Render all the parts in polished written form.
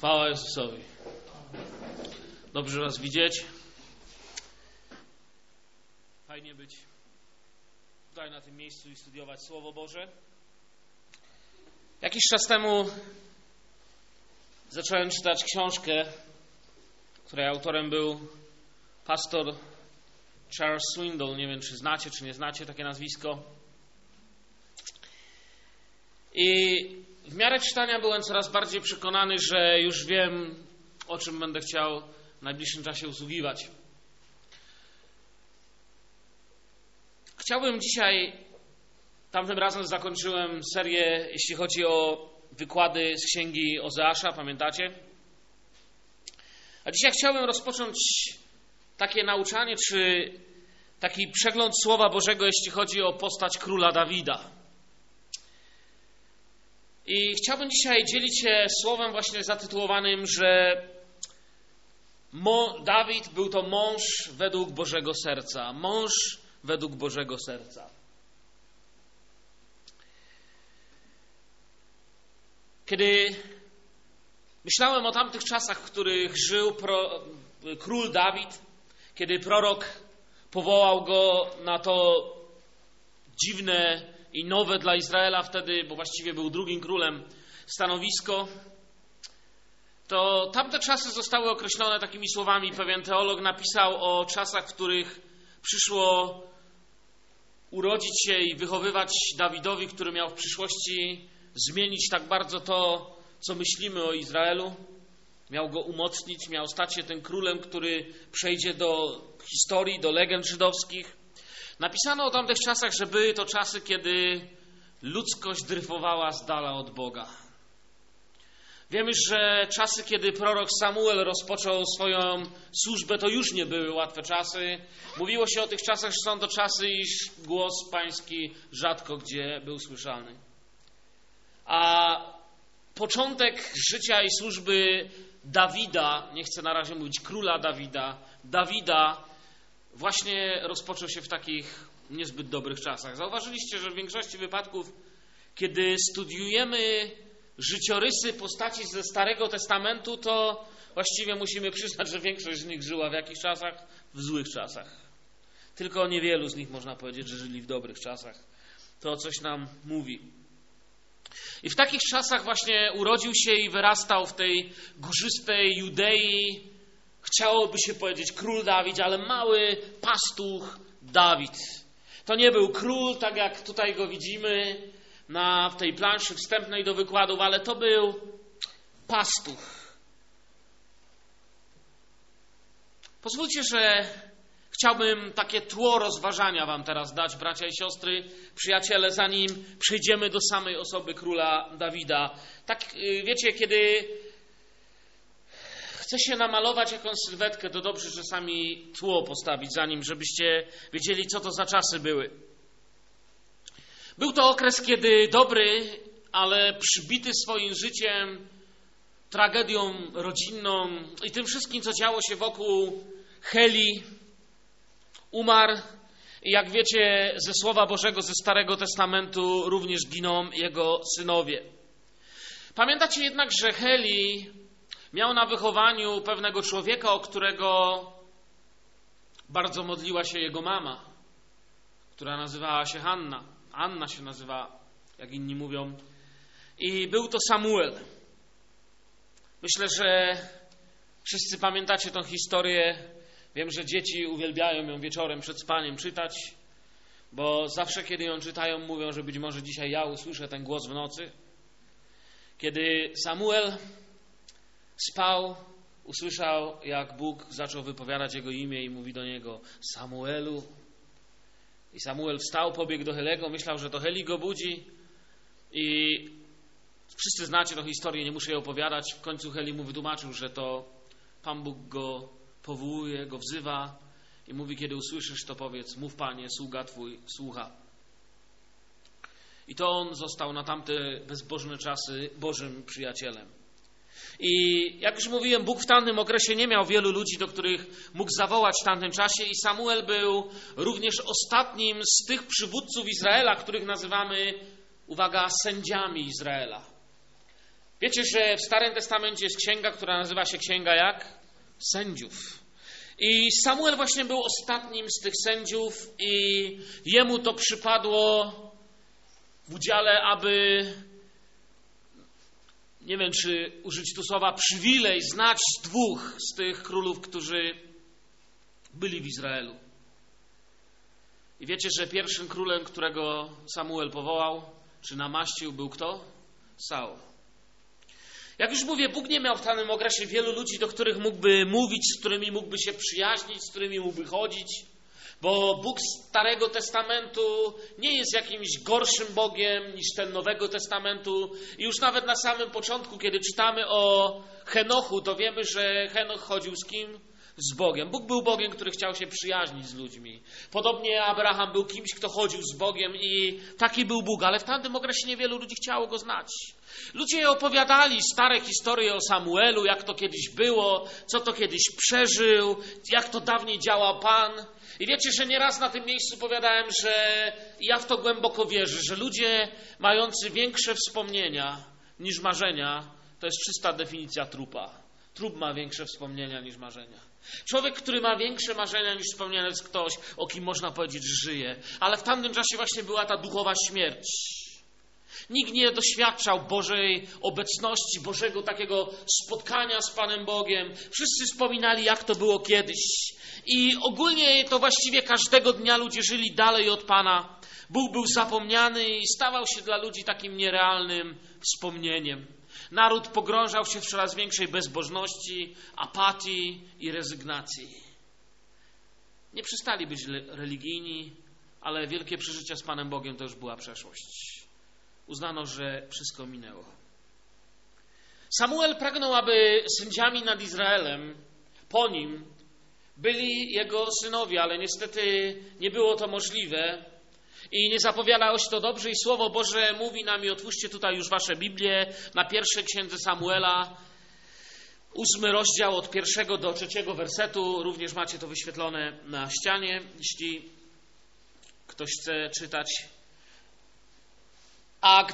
Chwała Jezusowi. Dobrze Was widzieć. Fajnie być tutaj na tym miejscu i studiować Słowo Boże. Jakiś czas temu zacząłem czytać książkę, której autorem był pastor Charles Swindoll. Nie wiem, czy znacie, czy nie znacie takie nazwisko. I w miarę czytania byłem coraz bardziej przekonany, że już wiem, o czym będę chciał w najbliższym czasie usługiwać. Chciałbym dzisiaj, tamtym razem zakończyłem serię, jeśli chodzi o wykłady z księgi Ozeasza, pamiętacie? A dzisiaj chciałbym rozpocząć takie nauczanie, czy taki przegląd Słowa Bożego, jeśli chodzi o postać króla Dawida. I chciałbym dzisiaj dzielić się słowem właśnie zatytułowanym, że Dawid był to mąż według Bożego serca. Mąż według Bożego serca. Kiedy myślałem o tamtych czasach, w których żył król Dawid, kiedy prorok powołał go na to dziwne i nowe dla Izraela wtedy, bo właściwie był drugim królem, stanowisko, to tamte czasy zostały określone takimi słowami. Pewien teolog napisał o czasach, w których przyszło urodzić się i wychowywać Dawidowi, który miał w przyszłości zmienić tak bardzo to, co myślimy o Izraelu. Miał go umocnić, miał stać się tym królem, który przejdzie do historii, do legend żydowskich. Napisano o tamtych czasach, że były to czasy, kiedy ludzkość dryfowała z dala od Boga. Wiemy, że czasy, kiedy prorok Samuel rozpoczął swoją służbę, to już nie były łatwe czasy. Mówiło się o tych czasach, że są to czasy, iż głos pański rzadko gdzie był słyszalny. A początek życia i służby Dawida, nie chcę na razie mówić króla Dawida, właśnie rozpoczął się w takich niezbyt dobrych czasach. Zauważyliście, że w większości wypadków, kiedy studiujemy życiorysy postaci ze Starego Testamentu, to właściwie musimy przyznać, że większość z nich żyła w jakich czasach? W złych czasach. Tylko niewielu z nich można powiedzieć, że żyli w dobrych czasach. To coś nam mówi. I w takich czasach właśnie urodził się i wyrastał w tej górzystej Judei, chciałoby się powiedzieć król Dawid, ale mały pastuch Dawid. To nie był król, tak jak tutaj go widzimy w tej planszy wstępnej do wykładów, ale to był pastuch. Pozwólcie, że chciałbym takie tło rozważania wam teraz dać, bracia i siostry, przyjaciele, zanim przejdziemy do samej osoby króla Dawida. Tak, wiecie, kiedy chce się namalować jakąś sylwetkę, to dobrze czasami tło postawić za nim, żebyście wiedzieli, co to za czasy były. Był to okres, kiedy dobry, ale przybity swoim życiem, tragedią rodzinną i tym wszystkim, co działo się wokół Heli, umarł. I jak wiecie ze Słowa Bożego, ze Starego Testamentu, również giną jego synowie. Pamiętacie jednak, że Heli miał na wychowaniu pewnego człowieka, o którego bardzo modliła się jego mama, która nazywała się Hanna. Anna się nazywa, jak inni mówią. I był to Samuel. Myślę, że wszyscy pamiętacie tą historię. Wiem, że dzieci uwielbiają ją wieczorem przed spaniem czytać, bo zawsze, kiedy ją czytają, mówią, że być może dzisiaj ja usłyszę ten głos w nocy. Kiedy Samuel spał, usłyszał, jak Bóg zaczął wypowiadać jego imię i mówi do niego: Samuelu. I Samuel wstał, pobiegł do Helego, myślał, że to Heli go budzi. I wszyscy znacie tę historię, nie muszę jej opowiadać. W końcu Heli mu wytłumaczył, że to Pan Bóg go powołuje, go wzywa i mówi: kiedy usłyszysz, to powiedz: mów, Panie, sługa Twój słucha. I to on został na tamte bezbożne czasy Bożym przyjacielem. I jak już mówiłem, Bóg w tamtym okresie nie miał wielu ludzi, do których mógł zawołać w tamtym czasie, i Samuel był również ostatnim z tych przywódców Izraela, których nazywamy, uwaga, sędziami Izraela. Wiecie, że w Starym Testamencie jest księga, która nazywa się księga jak? Sędziów. I Samuel właśnie był ostatnim z tych sędziów i jemu to przypadło w udziale, aby, nie wiem, czy użyć tu słowa przywilej, znać dwóch z tych królów, którzy byli w Izraelu. I wiecie, że pierwszym królem, którego Samuel powołał, czy namaścił, był kto? Saul. Jak już mówię, Bóg nie miał w danym okresie wielu ludzi, do których mógłby mówić, z którymi mógłby się przyjaźnić, z którymi mógłby chodzić, bo Bóg Starego Testamentu nie jest jakimś gorszym Bogiem niż ten Nowego Testamentu. I już nawet na samym początku, kiedy czytamy o Henochu, to wiemy, że Henoch chodził z kim? Z Bogiem. Bóg był Bogiem, który chciał się przyjaźnić z ludźmi. Podobnie Abraham był kimś, kto chodził z Bogiem i taki był Bóg, ale w tamtym okresie niewielu ludzi chciało go znać. Ludzie opowiadali stare historie o Samuelu, jak to kiedyś było, co to kiedyś przeżył, jak to dawniej działał Pan. I wiecie, że nieraz na tym miejscu powiadałem, że ja w to głęboko wierzę, że ludzie mający większe wspomnienia niż marzenia, to jest czysta definicja trupa. Trup ma większe wspomnienia niż marzenia. Człowiek, który ma większe marzenia niż wspomnienia, jest ktoś, o kim można powiedzieć, że żyje. Ale w tamtym czasie właśnie była ta duchowa śmierć. Nikt nie doświadczał Bożej obecności, Bożego takiego spotkania z Panem Bogiem. Wszyscy wspominali, jak to było kiedyś. I ogólnie to właściwie każdego dnia ludzie żyli dalej od Pana. Bóg był zapomniany i stawał się dla ludzi takim nierealnym wspomnieniem. Naród pogrążał się w coraz większej bezbożności, apatii i rezygnacji. Nie przestali być religijni, ale wielkie przeżycia z Panem Bogiem to już była przeszłość. Uznano, że wszystko minęło. Samuel pragnął, aby sędziami nad Izraelem po nim byli jego synowie, ale niestety nie było to możliwe i nie zapowiadało się to dobrze i Słowo Boże mówi nam, i otwórzcie tutaj już wasze Biblię, na pierwszej księdze Samuela, 8 rozdział od 1 do 3 wersetu, również macie to wyświetlone na ścianie, jeśli ktoś chce czytać. A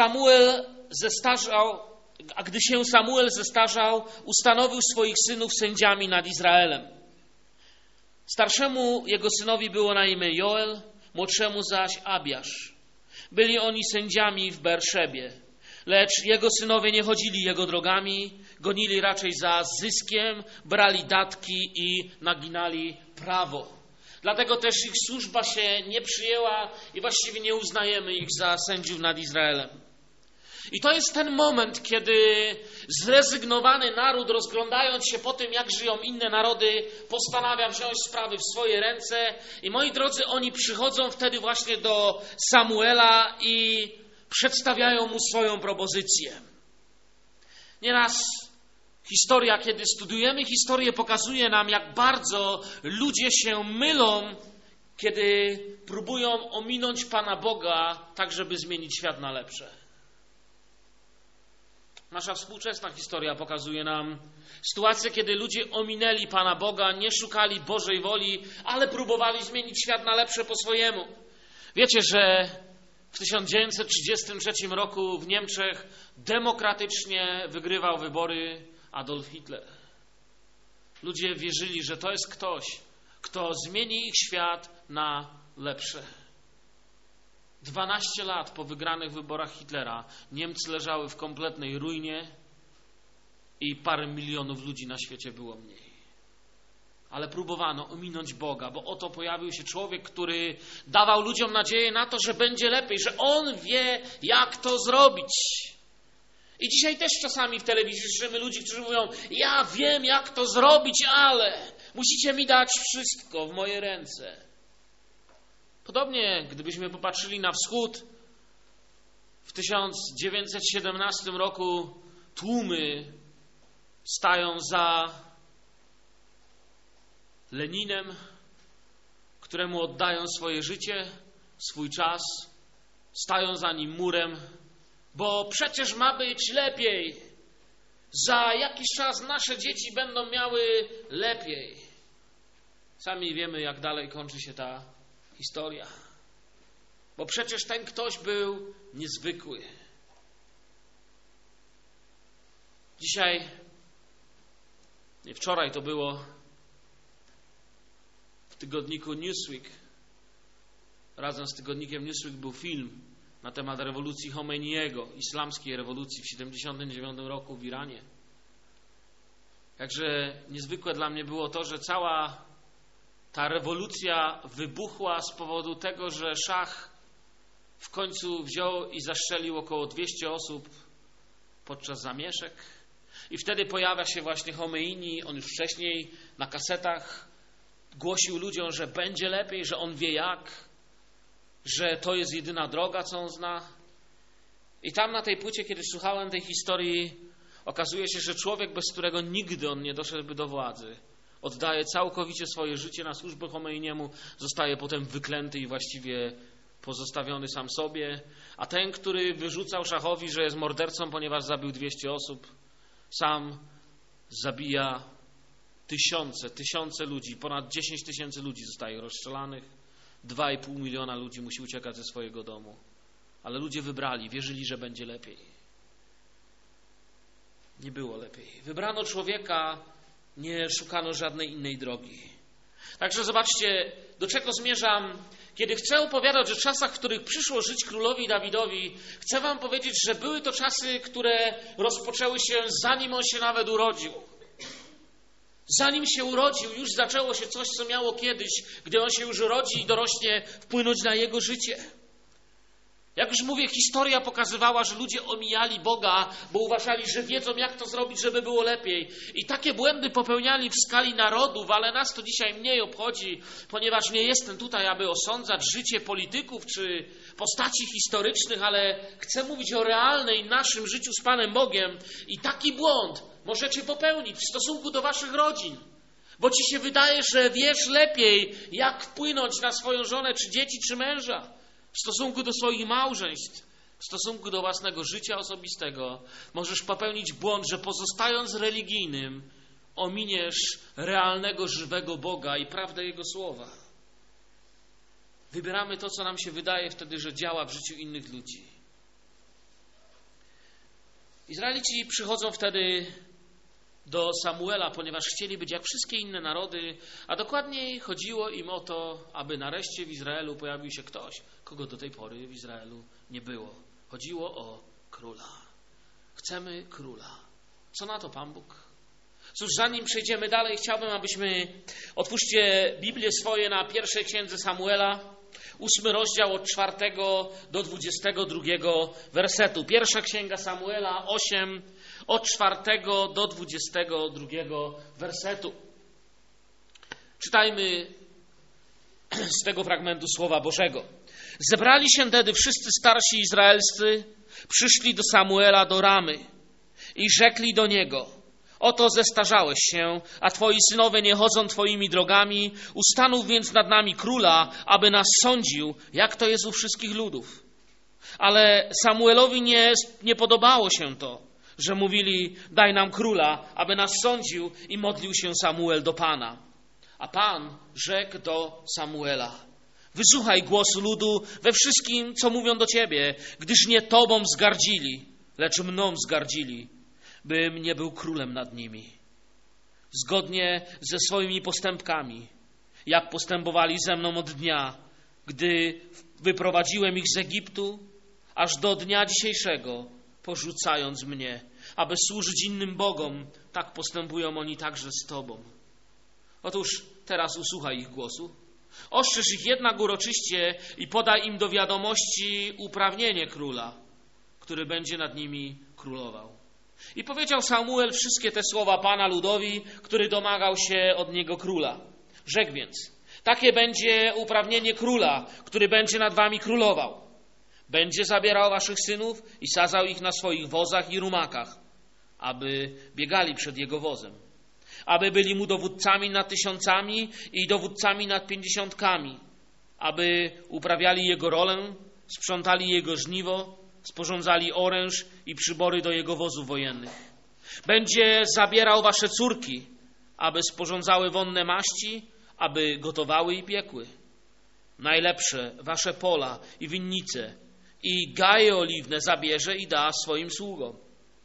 gdy się Samuel zestarzał, ustanowił swoich synów sędziami nad Izraelem. Starszemu jego synowi było na imię Joel, młodszemu zaś Abiasz. Byli oni sędziami w Berszebie, lecz jego synowie nie chodzili jego drogami, gonili raczej za zyskiem, brali datki i naginali prawo. Dlatego też ich służba się nie przyjęła i właściwie nie uznajemy ich za sędziów nad Izraelem. I to jest ten moment, kiedy zrezygnowany naród, rozglądając się po tym, jak żyją inne narody, postanawia wziąć sprawy w swoje ręce. I moi drodzy, oni przychodzą wtedy właśnie do Samuela i przedstawiają mu swoją propozycję. Nieraz historia, kiedy studujemy historię, pokazuje nam, jak bardzo ludzie się mylą, kiedy próbują ominąć Pana Boga, tak żeby zmienić świat na lepsze. Nasza współczesna historia pokazuje nam sytuację, kiedy ludzie ominęli Pana Boga, nie szukali Bożej woli, ale próbowali zmienić świat na lepsze po swojemu. Wiecie, że w 1933 roku w Niemczech demokratycznie wygrywał wybory Adolf Hitler. Ludzie wierzyli, że to jest ktoś, kto zmieni ich świat na lepsze. 12 lat po wygranych wyborach Hitlera Niemcy leżały w kompletnej ruinie i parę milionów ludzi na świecie było mniej. Ale próbowano ominąć Boga, bo oto pojawił się człowiek, który dawał ludziom nadzieję na to, że będzie lepiej, że On wie, jak to zrobić. I dzisiaj też czasami w telewizji słyszymy ludzi, którzy mówią: ja wiem, jak to zrobić, ale musicie mi dać wszystko w moje ręce. Podobnie, gdybyśmy popatrzyli na wschód, w 1917 roku tłumy stają za Leninem, któremu oddają swoje życie, swój czas, stają za nim murem, bo przecież ma być lepiej. Za jakiś czas nasze dzieci będą miały lepiej. Sami wiemy, jak dalej kończy się ta historia. Bo przecież ten ktoś był niezwykły. Dzisiaj, nie wczoraj to było, w tygodniku Newsweek, razem z tygodnikiem Newsweek był film na temat rewolucji Chomeiniego, islamskiej rewolucji w 1979 roku w Iranie. Także niezwykłe dla mnie było to, że cała ta rewolucja wybuchła z powodu tego, że szach w końcu wziął i zastrzelił około 200 osób podczas zamieszek. I wtedy pojawia się właśnie Chomeini, on już wcześniej na kasetach głosił ludziom, że będzie lepiej, że on wie jak, że to jest jedyna droga, co on zna. I tam na tej płycie, kiedy słuchałem tej historii, okazuje się, że człowiek, bez którego nigdy on nie doszedłby do władzy, oddaje całkowicie swoje życie na służbę Chomeiniemu, zostaje potem wyklęty i właściwie pozostawiony sam sobie, a ten, który wyrzucał szachowi, że jest mordercą, ponieważ zabił 200 osób, sam zabija tysiące ludzi, ponad 10 tysięcy ludzi zostaje rozstrzelanych, 2,5 miliona ludzi musi uciekać ze swojego domu. Ale ludzie wybrali, wierzyli, że będzie lepiej. Nie było lepiej. Wybrano człowieka, nie szukano żadnej innej drogi. Także zobaczcie, do czego zmierzam. Kiedy chcę opowiadać o czasach, w których przyszło żyć królowi Dawidowi, chcę wam powiedzieć, że były to czasy, które rozpoczęły się, zanim on się nawet urodził. Zanim się urodził, już zaczęło się coś, co miało kiedyś, gdy on się już urodzi i dorośnie, wpłynąć na jego życie. Jak już mówię, historia pokazywała, że ludzie omijali Boga, bo uważali, że wiedzą, jak to zrobić, żeby było lepiej. I takie błędy popełniali w skali narodów, ale nas to dzisiaj mniej obchodzi, ponieważ nie jestem tutaj, aby osądzać życie polityków czy postaci historycznych, ale chcę mówić o realnej naszym życiu z Panem Bogiem. I taki błąd możecie popełnić w stosunku do waszych rodzin, bo ci się wydaje, że wiesz lepiej, jak wpłynąć na swoją żonę, czy dzieci, czy męża. W stosunku do swoich małżeństw, w stosunku do własnego życia osobistego możesz popełnić błąd, że pozostając religijnym ominiesz realnego, żywego Boga i prawdę Jego słowa. Wybieramy to, co nam się wydaje wtedy, że działa w życiu innych ludzi. Izraelici przychodzą wtedy do Samuela, ponieważ chcieli być jak wszystkie inne narody, a dokładniej chodziło im o to, aby nareszcie w Izraelu pojawił się ktoś, kogo do tej pory w Izraelu nie było. Chodziło o króla. Chcemy króla. Co na to Pan Bóg? Cóż, zanim przejdziemy dalej, chciałbym, abyśmy otwórzcie Biblię swoje na pierwszej księdze Samuela, 8 rozdział od 4 do 22 wersetu. Pierwsza księga Samuela 8, od 4 do 22 wersetu. Czytajmy z tego fragmentu Słowa Bożego. Zebrali się wtedy wszyscy starsi izraelscy, przyszli do Samuela do Ramy i rzekli do niego: oto zestarzałeś się, a twoi synowie nie chodzą twoimi drogami, ustanów więc nad nami króla, aby nas sądził, jak to jest u wszystkich ludów. Ale Samuelowi nie podobało się to, że mówili: daj nam króla, aby nas sądził, i modlił się Samuel do Pana. A Pan rzekł do Samuela: wysłuchaj głosu ludu we wszystkim, co mówią do ciebie, gdyż nie tobą wzgardzili, lecz mną wzgardzili, bym nie był królem nad nimi. Zgodnie ze swoimi postępkami, jak postępowali ze mną od dnia, gdy wyprowadziłem ich z Egiptu, aż do dnia dzisiejszego, porzucając mnie, aby służyć innym bogom, tak postępują oni także z tobą. Otóż teraz usłuchaj ich głosu. Ostrzeż ich jednak uroczyście i podaj im do wiadomości uprawnienie króla, który będzie nad nimi królował. I powiedział Samuel wszystkie te słowa Pana ludowi, który domagał się od niego króla. Rzekł więc: takie będzie uprawnienie króla, który będzie nad wami królował. Będzie zabierał waszych synów i sadzał ich na swoich wozach i rumakach, aby biegali przed jego wozem, aby byli mu dowódcami nad 1000 i dowódcami nad 50, aby uprawiali jego rolę, sprzątali jego żniwo, sporządzali oręż i przybory do jego wozów wojennych. Będzie zabierał wasze córki, aby sporządzały wonne maści, aby gotowały i piekły. Najlepsze wasze pola i winnice i gaje oliwne zabierze i da swoim sługom.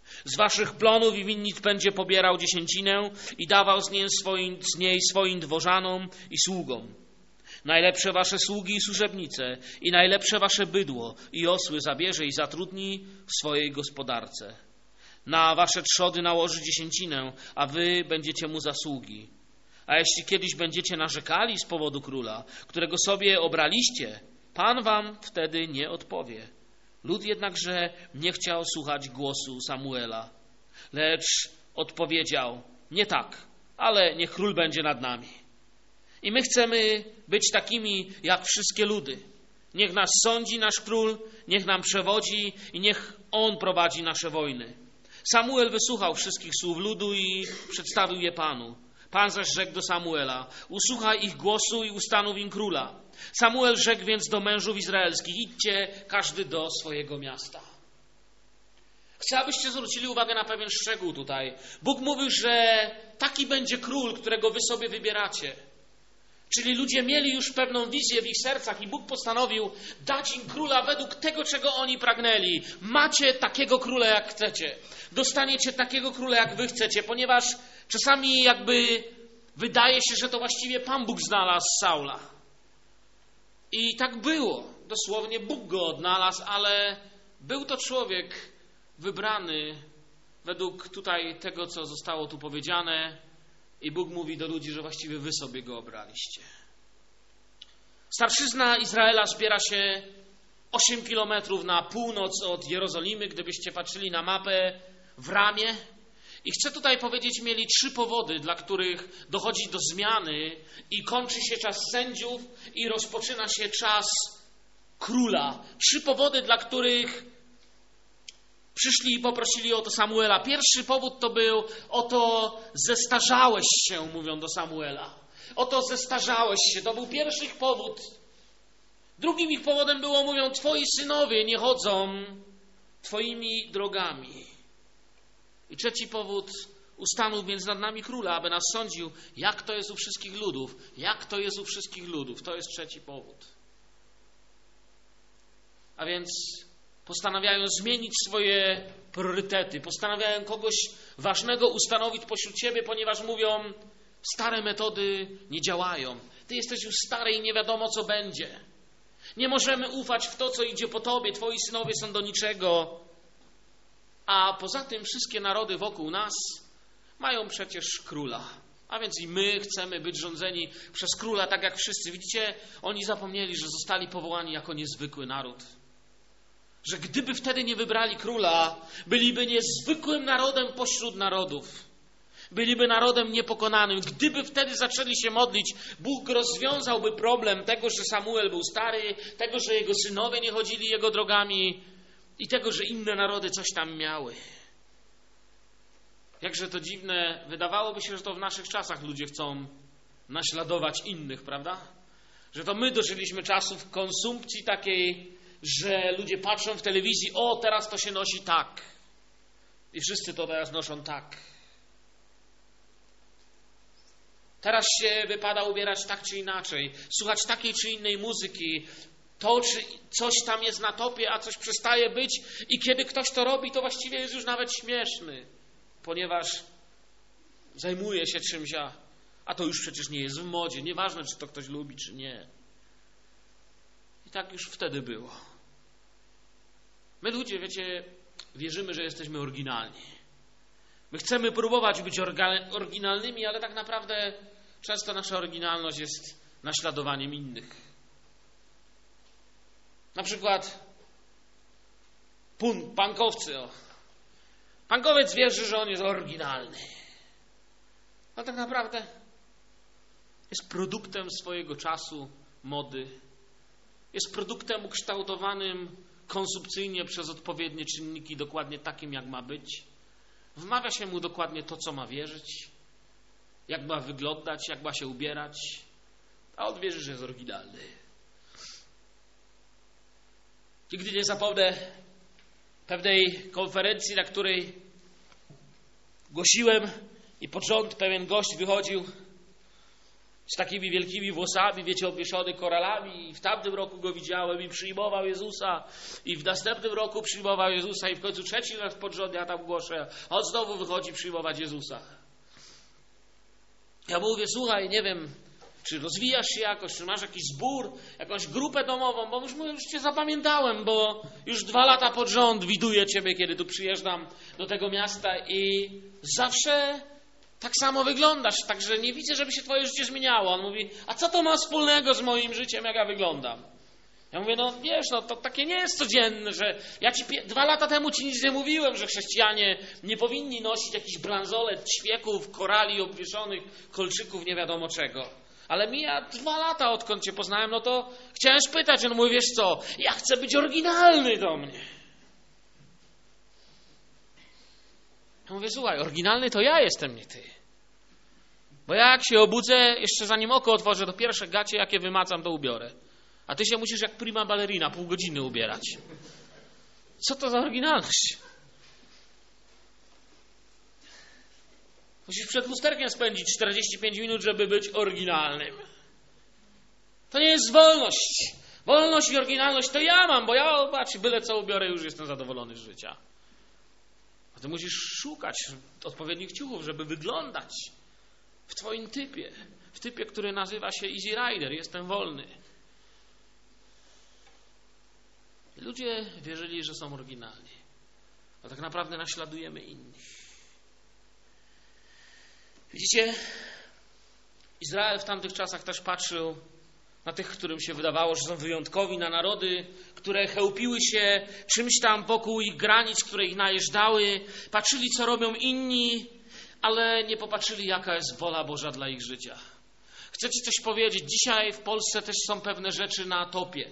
Z waszych plonów i winnic będzie pobierał dziesięcinę i dawał z niej swoim dworzanom i sługom. Najlepsze wasze sługi i służebnice i najlepsze wasze bydło i osły zabierze i zatrudni w swojej gospodarce. Na wasze trzody nałoży dziesięcinę, a wy będziecie mu za sługi. A jeśli kiedyś będziecie narzekali z powodu króla, którego sobie obraliście, Pan wam wtedy nie odpowie. Lud jednakże nie chciał słuchać głosu Samuela, lecz odpowiedział: nie tak, ale niech król będzie nad nami. I my chcemy być takimi jak wszystkie ludy. Niech nas sądzi nasz król, niech nam przewodzi i niech on prowadzi nasze wojny. Samuel wysłuchał wszystkich słów ludu i przedstawił je Panu. Pan zaś rzekł do Samuela: usłuchaj ich głosu i ustanów im króla. Samuel rzekł więc do mężów izraelskich: idźcie każdy do swojego miasta. Chcę, abyście zwrócili uwagę na pewien szczegół tutaj. Bóg mówił, że taki będzie król, którego wy sobie wybieracie. Czyli ludzie mieli już pewną wizję w ich sercach i Bóg postanowił dać im króla według tego, czego oni pragnęli. Macie takiego króla, jak chcecie. Dostaniecie takiego króla, jak wy chcecie, ponieważ czasami jakby wydaje się, że to właściwie Pan Bóg znalazł Saula. I tak było. Dosłownie Bóg go odnalazł, ale był to człowiek wybrany według tutaj tego, co zostało tu powiedziane. I Bóg mówi do ludzi, że właściwie wy sobie go obraliście. Starszyzna Izraela zbiera się 8 kilometrów na północ od Jerozolimy, gdybyście patrzyli na mapę, w Ramie. I chcę tutaj powiedzieć, mieli 3 powody, dla których dochodzi do zmiany i kończy się czas sędziów i rozpoczyna się czas króla. 3 powody, dla których przyszli i poprosili o to Samuela. Pierwszy powód to był: oto zestarzałeś się, mówią do Samuela. Oto zestarzałeś się. To był pierwszy ich powód. Drugim ich powodem było, mówią: twoi synowie nie chodzą twoimi drogami. I trzeci powód: ustanów więc nad nami króla, aby nas sądził, jak to jest u wszystkich ludów. Jak to jest u wszystkich ludów. To jest trzeci powód. A więc postanawiają zmienić swoje priorytety, postanawiają kogoś ważnego ustanowić pośród siebie, ponieważ mówią: stare metody nie działają. Ty jesteś już stary i nie wiadomo, co będzie. Nie możemy ufać w to, co idzie po tobie. Twoi synowie są do niczego. A poza tym wszystkie narody wokół nas mają przecież króla. A więc i my chcemy być rządzeni przez króla, tak jak wszyscy. Widzicie, oni zapomnieli, że zostali powołani jako niezwykły naród. Że gdyby wtedy nie wybrali króla, byliby niezwykłym narodem pośród narodów. Byliby narodem niepokonanym. Gdyby wtedy zaczęli się modlić, Bóg rozwiązałby problem tego, że Samuel był stary, tego, że jego synowie nie chodzili jego drogami i tego, że inne narody coś tam miały. Jakże to dziwne. Wydawałoby się, że to w naszych czasach ludzie chcą naśladować innych, prawda? Że to my dożyliśmy czasów konsumpcji takiej, że ludzie patrzą w telewizji: o, teraz to się nosi tak. I wszyscy to teraz noszą tak. Teraz się wypada ubierać tak czy inaczej, słuchać takiej czy innej muzyki. To, czy coś tam jest na topie, a coś przestaje być. I kiedy ktoś to robi, to właściwie jest już nawet śmieszny, ponieważ zajmuje się czymś, a to już przecież nie jest w modzie. Nieważne, czy to ktoś lubi, czy nie. I tak już wtedy było. My ludzie, wiecie, wierzymy, że jesteśmy oryginalni. My chcemy próbować być oryginalnymi, ale tak naprawdę często nasza oryginalność jest naśladowaniem innych. Na przykład punkowcy. Punkowiec wierzy, że on jest oryginalny. Ale tak naprawdę jest produktem swojego czasu, mody. Jest produktem ukształtowanym konsumpcyjnie przez odpowiednie czynniki, dokładnie takim, jak ma być. Wmawia się mu dokładnie to, co ma wierzyć, jak ma wyglądać, jak ma się ubierać, a on wierzy, że jest oryginalny. Nigdy nie zapomnę pewnej konferencji, na której głosiłem i pod rząd pewien gość wychodził z takimi wielkimi włosami, wiecie, obwieszony koralami. I w tamtym roku go widziałem i przyjmował Jezusa. I w następnym roku przyjmował Jezusa. I w końcu trzeci raz pod rząd ja tam głoszę. A on znowu wychodzi przyjmować Jezusa. Ja mówię, słuchaj, nie wiem, czy rozwijasz się jakoś, czy masz jakiś zbór, jakąś grupę domową, bo już cię zapamiętałem, bo już 2 lata pod rząd widuję ciebie, kiedy tu przyjeżdżam do tego miasta i zawsze tak samo wyglądasz, także nie widzę, żeby się twoje życie zmieniało. On mówi, a co to ma wspólnego z moim życiem, jak ja wyglądam? Ja mówię, no wiesz, no to takie nie jest codzienne, że ja ci 2 lata temu ci nic nie mówiłem, że chrześcijanie nie powinni nosić jakichś bransolet, ćwieków, korali obwieszonych, kolczyków, nie wiadomo czego. Ale mija 2 lata, odkąd cię poznałem, no to chciałem spytać. On mówi, wiesz co, ja chcę być oryginalny do mnie. Ja mówię, słuchaj, oryginalny to ja jestem, nie ty. Bo ja jak się obudzę, jeszcze zanim oko otworzę, to pierwsze gacie, jakie wymacam, to ubiorę. A ty się musisz jak prima ballerina pół godziny ubierać. Co to za oryginalność? Musisz przed lusterkiem spędzić 45 minut, żeby być oryginalnym. To nie jest wolność. Wolność i oryginalność to ja mam, bo ja, patrz, byle co ubiorę, już jestem zadowolony z życia. A ty musisz szukać odpowiednich ciuchów, żeby wyglądać w twoim typie. W typie, który nazywa się Easy Rider. Jestem wolny. Ludzie wierzyli, że są oryginalni. A tak naprawdę naśladujemy innych. Widzicie, Izrael w tamtych czasach też patrzył na tych, którym się wydawało, że są wyjątkowi, na narody, które chełpiły się czymś tam wokół ich granic, które ich najeżdżały. Patrzyli, co robią inni, ale nie popatrzyli, jaka jest wola Boża dla ich życia. Chcę ci coś powiedzieć. Dzisiaj w Polsce też są pewne rzeczy na topie.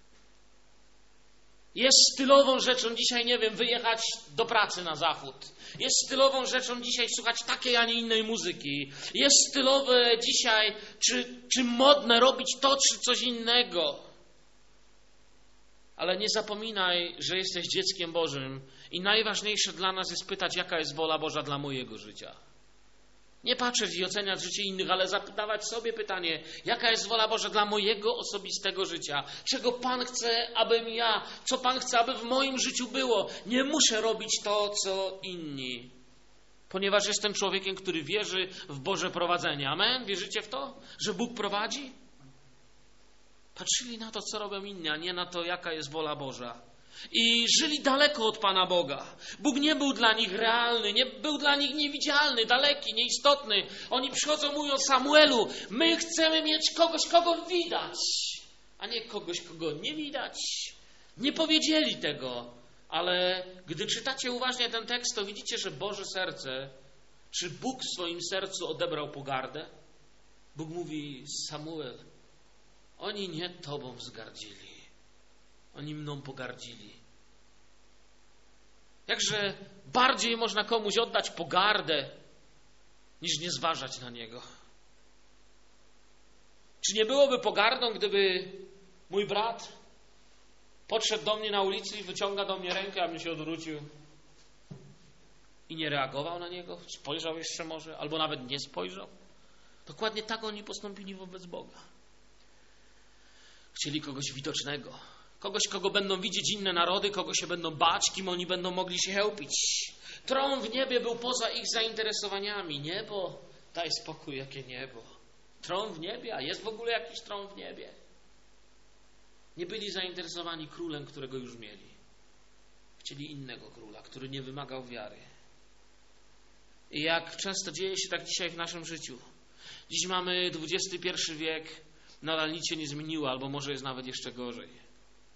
Jest stylową rzeczą dzisiaj, nie wiem, wyjechać do pracy na zachód. Jest stylową rzeczą dzisiaj słuchać takiej, a nie innej muzyki. Jest stylowe dzisiaj, czy modne robić to, czy coś innego. Ale nie zapominaj, że jesteś dzieckiem Bożym i najważniejsze dla nas jest pytać, jaka jest wola Boża dla mojego życia. Nie patrzeć i oceniać życie innych, ale zadawać sobie pytanie, jaka jest wola Boża dla mojego osobistego życia. Czego Pan chce, abym ja, co Pan chce, aby w moim życiu było. Nie muszę robić to, co inni. Ponieważ jestem człowiekiem, który wierzy w Boże prowadzenie. Amen? Wierzycie w to, że Bóg prowadzi? Patrzyli na to, co robią inni, a nie na to, jaka jest wola Boża. I żyli daleko od Pana Boga. Bóg nie był dla nich realny, nie był dla nich niewidzialny, daleki, nieistotny. Oni przychodzą, mówią, Samuelu, my chcemy mieć kogoś, kogo widać, a nie kogoś, kogo nie widać. Nie powiedzieli tego, ale gdy czytacie uważnie ten tekst, to widzicie, że Boże serce, czy Bóg w swoim sercu odebrał pogardę? Bóg mówi, Samuel, oni nie Tobą wzgardzili. Oni mną pogardzili. Jakże bardziej można komuś oddać pogardę, niż nie zważać na niego. Czy nie byłoby pogardą, gdyby mój brat podszedł do mnie na ulicy i wyciąga do mnie rękę, a bym się odwrócił i nie reagował na niego? Spojrzał jeszcze może, albo nawet nie spojrzał? Dokładnie tak oni postąpili wobec Boga. Chcieli kogoś widocznego. Kogoś, kogo będą widzieć inne narody, kogo się będą bać, kim oni będą mogli się chełpić. Tron w niebie był poza ich zainteresowaniami. Niebo, daj spokój, jakie niebo. Tron w niebie, a jest w ogóle jakiś tron w niebie? Nie byli zainteresowani królem, którego już mieli. Chcieli innego króla, który nie wymagał wiary. I jak często dzieje się tak dzisiaj w naszym życiu. Dziś mamy XXI wiek, nadal nic się nie zmieniło, albo może jest nawet jeszcze gorzej.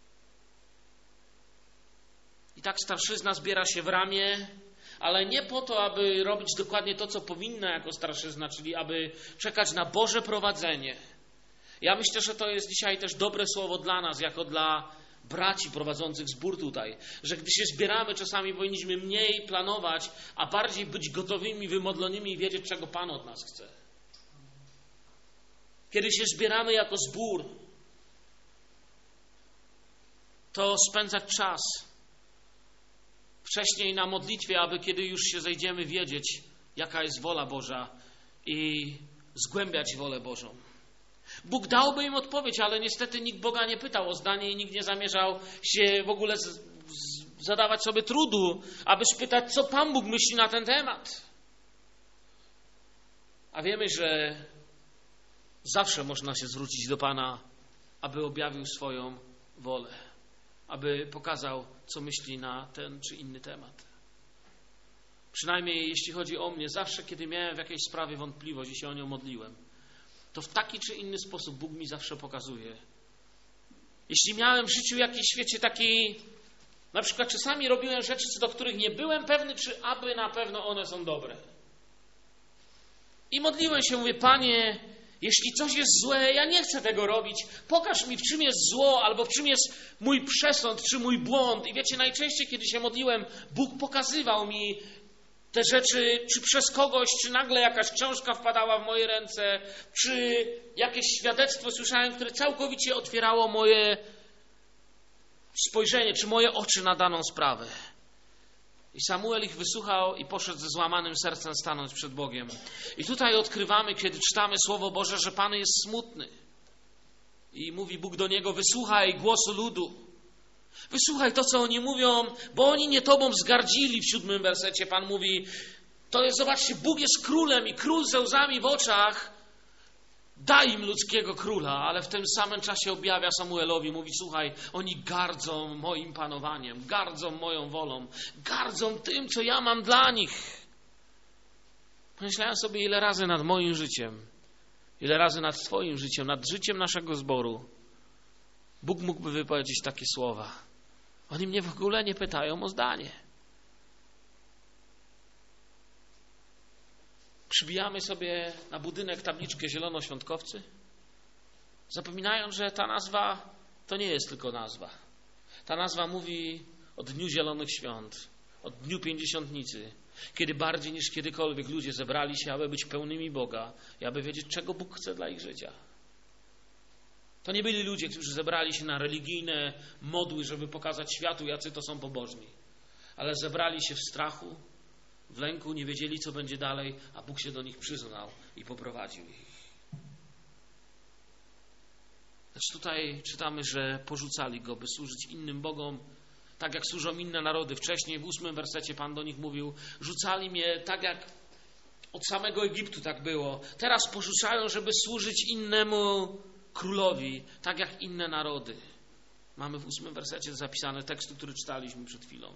I tak starszyzna zbiera się w ramię, ale nie po to, aby robić dokładnie to, co powinna jako starszyzna, czyli aby czekać na Boże prowadzenie. Ja myślę, że to jest dzisiaj też dobre słowo dla nas, jako dla braci prowadzących zbór tutaj, że gdy się zbieramy, czasami powinniśmy mniej planować, a bardziej być gotowymi, wymodlonymi i wiedzieć, czego Pan od nas chce. Kiedy się zbieramy jako zbór, to spędzać czas wcześniej na modlitwie, aby kiedy już się zejdziemy, wiedzieć, jaka jest wola Boża i zgłębiać wolę Bożą. Bóg dałby im odpowiedź, ale niestety nikt Boga nie pytał o zdanie i nikt nie zamierzał się w ogóle zadawać sobie trudu, aby spytać, co Pan Bóg myśli na ten temat. A wiemy, że zawsze można się zwrócić do Pana, aby objawił swoją wolę, aby pokazał, co myśli na ten czy inny temat. Przynajmniej jeśli chodzi o mnie, zawsze kiedy miałem w jakiejś sprawie wątpliwość i się o nią modliłem, to w taki czy inny sposób Bóg mi zawsze pokazuje. Jeśli miałem w życiu jakiś, wiecie, taki, na przykład czasami robiłem rzeczy, co do których nie byłem pewny, czy aby na pewno one są dobre. I modliłem się, mówię, Panie, jeśli coś jest złe, ja nie chcę tego robić. Pokaż mi, w czym jest zło, albo w czym jest mój przesąd, czy mój błąd. I wiecie, najczęściej, kiedy się modliłem, Bóg pokazywał mi te rzeczy, czy przez kogoś, czy nagle jakaś książka wpadała w moje ręce, czy jakieś świadectwo słyszałem, które całkowicie otwierało moje spojrzenie, czy moje oczy na daną sprawę. I Samuel ich wysłuchał i poszedł ze złamanym sercem stanąć przed Bogiem. I tutaj odkrywamy, kiedy czytamy Słowo Boże, że Pan jest smutny. I mówi Bóg do niego, wysłuchaj głosu ludu. Wysłuchaj to, co oni mówią, bo oni nie Tobą wzgardzili. W 7 wersecie Pan mówi, to jest, zobaczcie, Bóg jest królem i król ze łzami w oczach da im ludzkiego króla, ale w tym samym czasie objawia Samuelowi, mówi, słuchaj, oni gardzą moim panowaniem, gardzą moją wolą, gardzą tym, co ja mam dla nich. Pomyślałem sobie, ile razy nad moim życiem, ile razy nad Twoim życiem, nad życiem naszego zboru Bóg mógłby wypowiedzieć takie słowa. Oni mnie w ogóle nie pytają o zdanie. Przybijamy sobie na budynek tabliczkę zielonoświątkowcy, zapominając, że ta nazwa to nie jest tylko nazwa. Ta nazwa mówi o Dniu Zielonych Świąt, o Dniu Pięćdziesiątnicy, kiedy bardziej niż kiedykolwiek ludzie zebrali się, aby być pełnymi Boga i aby wiedzieć, czego Bóg chce dla ich życia. To nie byli ludzie, którzy zebrali się na religijne modły, żeby pokazać światu, jacy to są pobożni, ale zebrali się w strachu, w lęku, nie wiedzieli, co będzie dalej, a Bóg się do nich przyznał i poprowadził ich. Lecz tutaj czytamy, że porzucali Go, by służyć innym bogom, tak jak służą inne narody. Wcześniej w 8 wersecie Pan do nich mówił, rzucali mnie tak jak od samego Egiptu tak było. Teraz porzucają, żeby służyć innemu królowi, tak jak inne narody. Mamy w 8 wersecie zapisane teksty, które czytaliśmy przed chwilą.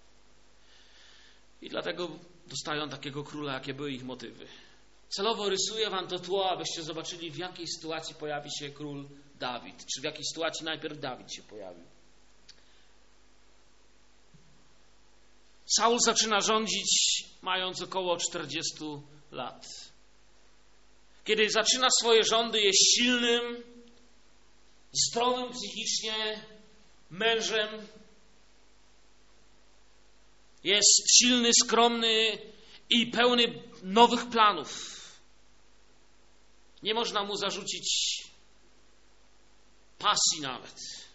I dlatego dostają takiego króla, jakie były ich motywy. Celowo rysuję wam to tło, abyście zobaczyli, w jakiej sytuacji pojawi się król Dawid. Czy w jakiej sytuacji najpierw Dawid się pojawił. Saul zaczyna rządzić, mając około 40 lat. Kiedy zaczyna swoje rządy, jest silnym, zdrowym psychicznie mężem. Jest silny, skromny i pełny nowych planów. Nie można mu zarzucić pasji nawet.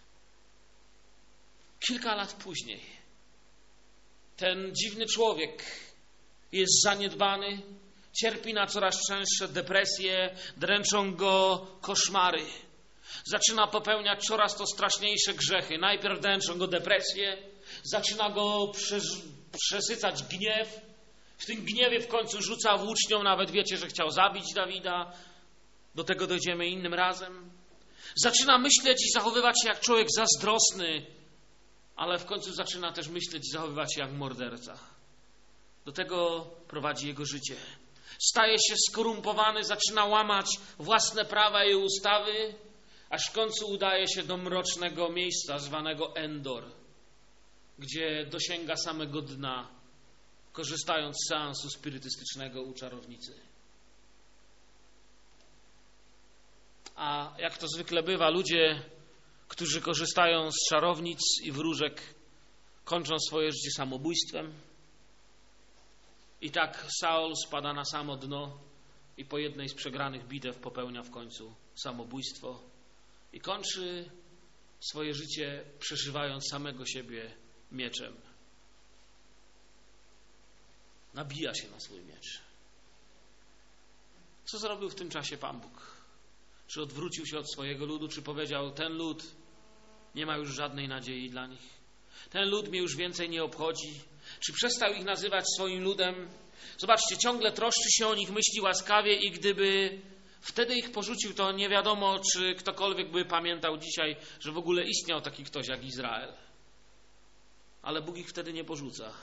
Kilka lat później ten dziwny człowiek jest zaniedbany, cierpi na coraz częstsze depresje, dręczą go koszmary. Zaczyna popełniać coraz to straszniejsze grzechy. Najpierw dręczą go depresje, zaczyna go przesycać gniew. W tym gniewie w końcu rzuca włócznią, nawet wiecie, że chciał zabić Dawida. Do tego dojdziemy innym razem. Zaczyna myśleć i zachowywać się jak człowiek zazdrosny, ale w końcu zaczyna też myśleć i zachowywać się jak morderca. Do tego prowadzi jego życie. Staje się skorumpowany, zaczyna łamać własne prawa i ustawy, aż w końcu udaje się do mrocznego miejsca zwanego Endor, gdzie dosięga samego dna, korzystając z seansu spirytystycznego u czarownicy. A jak to zwykle bywa, ludzie, którzy korzystają z czarownic i wróżek, kończą swoje życie samobójstwem. I tak Saul spada na samo dno i po jednej z przegranych bitew popełnia w końcu samobójstwo i kończy swoje życie przeżywając samego siebie mieczem. Nabija się na swój miecz. Co zrobił w tym czasie Pan Bóg? Czy odwrócił się od swojego ludu, czy powiedział, ten lud nie ma już żadnej nadziei dla nich? Ten lud mnie już więcej nie obchodzi. Czy przestał ich nazywać swoim ludem? Zobaczcie, ciągle troszczy się o nich, myśli łaskawie i gdyby wtedy ich porzucił, to nie wiadomo, czy ktokolwiek by pamiętał dzisiaj, że w ogóle istniał taki ktoś jak Izrael. Ale Bóg ich wtedy nie porzuca.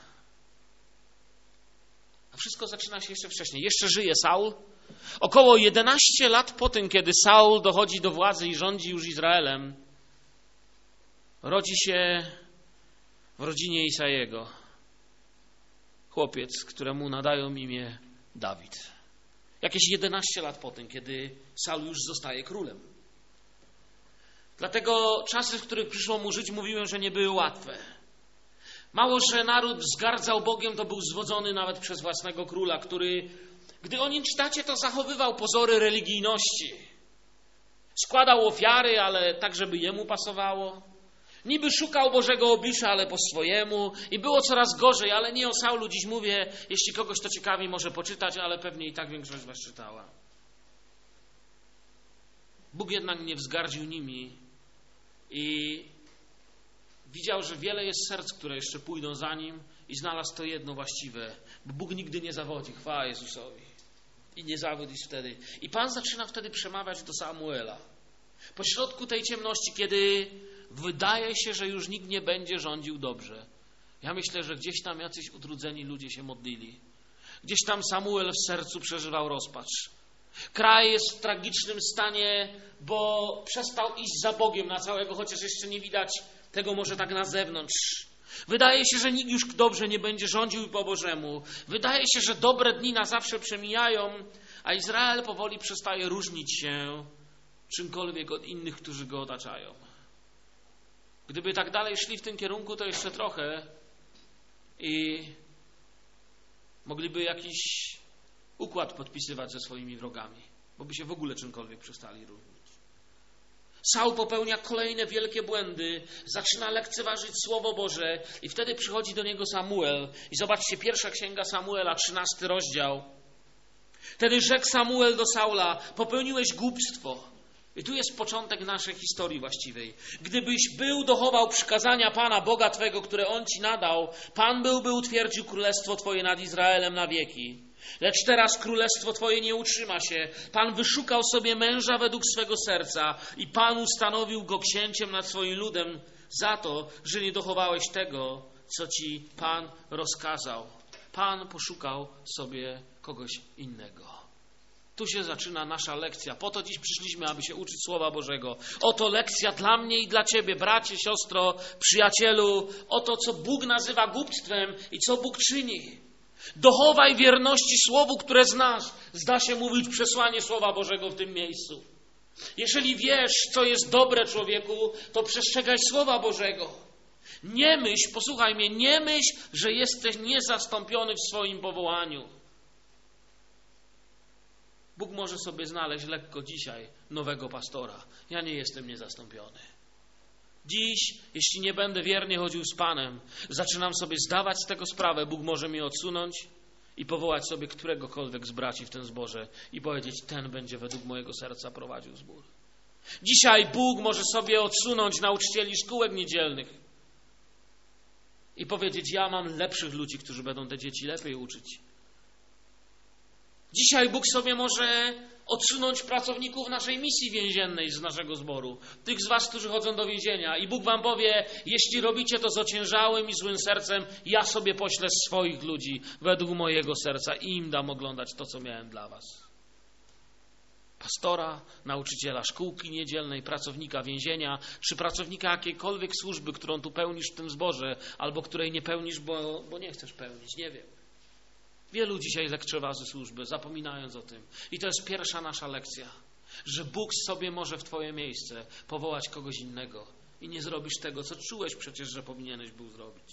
A wszystko zaczyna się jeszcze wcześniej. Jeszcze żyje Saul. Około 11 lat po tym, kiedy Saul dochodzi do władzy i rządzi już Izraelem, rodzi się w rodzinie Isajego chłopiec, któremu nadają imię Dawid. Jakieś 11 lat po tym, kiedy Saul już zostaje królem. Dlatego czasy, w których przyszło mu żyć, mówiłem, że nie były łatwe. Mało, że naród wzgardzał Bogiem, to był zwodzony nawet przez własnego króla, który, gdy o nim czytacie, to zachowywał pozory religijności. Składał ofiary, ale tak, żeby jemu pasowało. Niby szukał Bożego oblicza, ale po swojemu. I było coraz gorzej, ale nie o Saulu dziś mówię. Jeśli kogoś to ciekawi, może poczytać, ale pewnie i tak większość was czytała. Bóg jednak nie wzgardził nimi i widział, że wiele jest serc, które jeszcze pójdą za nim i znalazł to jedno właściwe. Bo Bóg nigdy nie zawodzi. Chwała Jezusowi. I nie zawiódł wtedy. I Pan zaczyna wtedy przemawiać do Samuela. Pośrodku tej ciemności, kiedy wydaje się, że już nikt nie będzie rządził dobrze. Ja myślę, że gdzieś tam jacyś utrudzeni ludzie się modlili. Gdzieś tam Samuel w sercu przeżywał rozpacz. Kraj jest w tragicznym stanie, bo przestał iść za Bogiem na całego, chociaż jeszcze nie widać tego może tak na zewnątrz. Wydaje się, że nikt już dobrze nie będzie rządził po Bożemu. Wydaje się, że dobre dni na zawsze przemijają, a Izrael powoli przestaje różnić się czymkolwiek od innych, którzy go otaczają. Gdyby tak dalej szli w tym kierunku, to jeszcze trochę i mogliby jakiś układ podpisywać ze swoimi wrogami, bo by się w ogóle czymkolwiek przestali różnić. Saul popełnia kolejne wielkie błędy, zaczyna lekceważyć Słowo Boże i wtedy przychodzi do niego Samuel. I zobaczcie, pierwsza księga Samuela, 13 rozdział. Wtedy rzekł Samuel do Saula, popełniłeś głupstwo. I tu jest początek naszej historii właściwej. Gdybyś dochował przykazania Pana, Boga Twego, które On Ci nadał, Pan byłby utwierdził królestwo Twoje nad Izraelem na wieki. Lecz teraz królestwo Twoje nie utrzyma się. Pan wyszukał sobie męża według swego serca i Pan ustanowił go księciem nad swoim ludem za to, że nie dochowałeś tego, co Ci Pan rozkazał. Pan poszukał sobie kogoś innego. Tu się zaczyna nasza lekcja. Po to dziś przyszliśmy, aby się uczyć Słowa Bożego. Oto lekcja dla mnie i dla Ciebie, bracie, siostro, przyjacielu. Oto, co Bóg nazywa głupstwem i co Bóg czyni. Dochowaj wierności Słowu, które znasz. Zda się mówić przesłanie Słowa Bożego w tym miejscu. Jeżeli wiesz, co jest dobre, człowieku, to przestrzegaj Słowa Bożego. Nie myśl, posłuchaj mnie, nie myśl, że jesteś niezastąpiony w swoim powołaniu. Bóg może sobie znaleźć lekko dzisiaj nowego pastora. Ja nie jestem niezastąpiony. Dziś, jeśli nie będę wiernie chodził z Panem, zaczynam sobie zdawać z tego sprawę. Bóg może mnie odsunąć i powołać sobie któregokolwiek z braci w tym zborze i powiedzieć, ten będzie według mojego serca prowadził zbór. Dzisiaj Bóg może sobie odsunąć nauczycieli szkółek niedzielnych i powiedzieć, ja mam lepszych ludzi, którzy będą te dzieci lepiej uczyć. Dzisiaj Bóg sobie może odsunąć pracowników naszej misji więziennej z naszego zboru. Tych z was, którzy chodzą do więzienia. I Bóg wam powie, jeśli robicie to z ociężałym i złym sercem, ja sobie poślę swoich ludzi według mojego serca i im dam oglądać to, co miałem dla was. Pastora, nauczyciela szkółki niedzielnej, pracownika więzienia, czy pracownika jakiejkolwiek służby, którą tu pełnisz w tym zborze, albo której nie pełnisz, bo nie chcesz pełnić, nie wiem. Wielu dzisiaj lekceważy służbę, zapominając o tym. I to jest pierwsza nasza lekcja, że Bóg sobie może w twoje miejsce powołać kogoś innego i nie zrobisz tego, co czułeś przecież, że powinieneś był zrobić.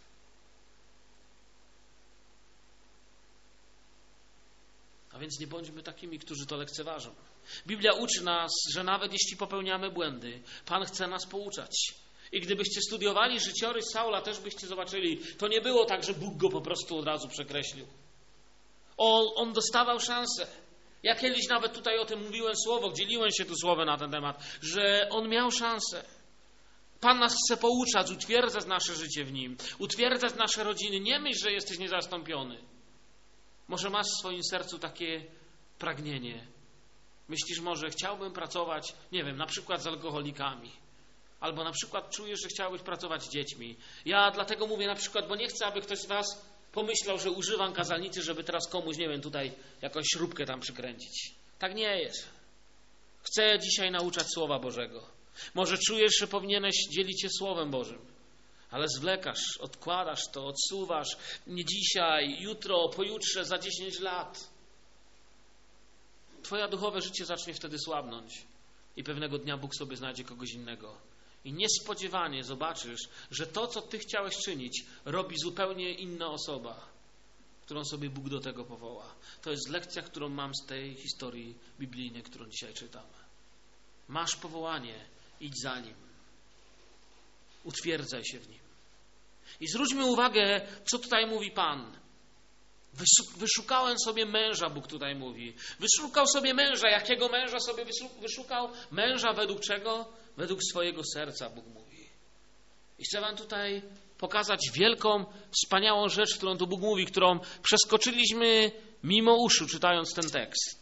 A więc nie bądźmy takimi, którzy to lekceważą. Biblia uczy nas, że nawet jeśli popełniamy błędy, Pan chce nas pouczać. I gdybyście studiowali życiorys Saula, też byście zobaczyli, to nie było tak, że Bóg go po prostu od razu przekreślił. On dostawał szansę. Ja kiedyś nawet tutaj o tym mówiłem słowo, dzieliłem się tu słowem na ten temat, że on miał szansę. Pan nas chce pouczać, utwierdzać nasze życie w Nim, utwierdzać nasze rodziny. Nie myśl, że jesteś niezastąpiony. Może masz w swoim sercu takie pragnienie. Myślisz może, chciałbym pracować, nie wiem, na przykład z alkoholikami. Albo na przykład czujesz, że chciałbyś pracować z dziećmi. Ja dlatego mówię na przykład, bo nie chcę, aby ktoś z was pomyślał, że używam kazalnicy, żeby teraz komuś, nie wiem, tutaj jakąś śrubkę tam przykręcić. Tak nie jest. Chcę dzisiaj nauczać Słowa Bożego. Może czujesz, że powinieneś dzielić się Słowem Bożym, ale zwlekasz, odkładasz to, odsuwasz. Nie dzisiaj, jutro, pojutrze, za 10 lat. Twoje duchowe życie zacznie wtedy słabnąć i pewnego dnia Bóg sobie znajdzie kogoś innego. I niespodziewanie zobaczysz, że to, co ty chciałeś czynić, robi zupełnie inna osoba, którą sobie Bóg do tego powoła. To jest lekcja, którą mam z tej historii biblijnej, którą dzisiaj czytamy. Masz powołanie, idź za nim. Utwierdzaj się w nim. I zwróćmy uwagę, co tutaj mówi Pan. Wyszukałem sobie męża, Bóg tutaj mówi. Wyszukał sobie męża. Jakiego męża sobie wyszukał? Męża według czego? Według swojego serca, Bóg mówi. I chcę wam tutaj pokazać wielką, wspaniałą rzecz, którą tu Bóg mówi, którą przeskoczyliśmy mimo uszu, czytając ten tekst.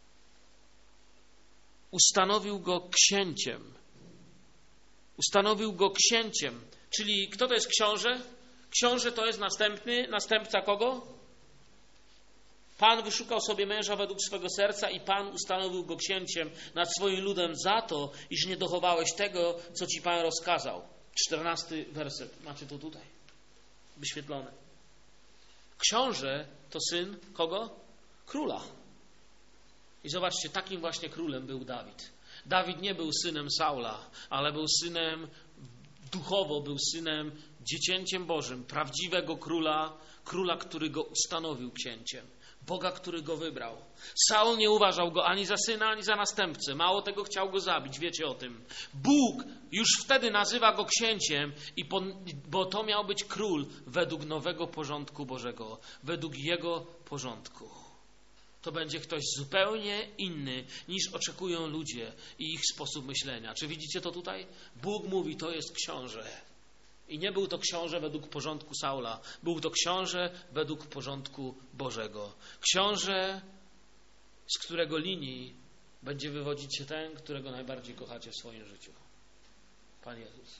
Ustanowił go księciem. Ustanowił go księciem. Czyli kto to jest książę? Książę to jest następca kogo? Pan wyszukał sobie męża według swego serca i Pan ustanowił go księciem nad swoim ludem za to, iż nie dochowałeś tego, co ci Pan rozkazał. 14 werset. Macie to tutaj wyświetlone. Książę to syn kogo? Króla. I zobaczcie, takim właśnie królem był Dawid. Dawid nie był synem Saula, ale był synem, duchowo był synem, dziecięciem Bożym, prawdziwego króla, króla, który go ustanowił księciem. Boga, który go wybrał. Saul nie uważał go ani za syna, ani za następcę. Mało tego, chciał go zabić, wiecie o tym. Bóg już wtedy nazywa go księciem, bo to miał być król według nowego porządku Bożego, według jego porządku. To będzie ktoś zupełnie inny, niż oczekują ludzie i ich sposób myślenia. Czy widzicie to tutaj? Bóg mówi, to jest książę. I nie był to książę według porządku Saula. Był to książę według porządku Bożego. Książę, z którego linii będzie wywodzić się ten, którego najbardziej kochacie w swoim życiu. Pan Jezus.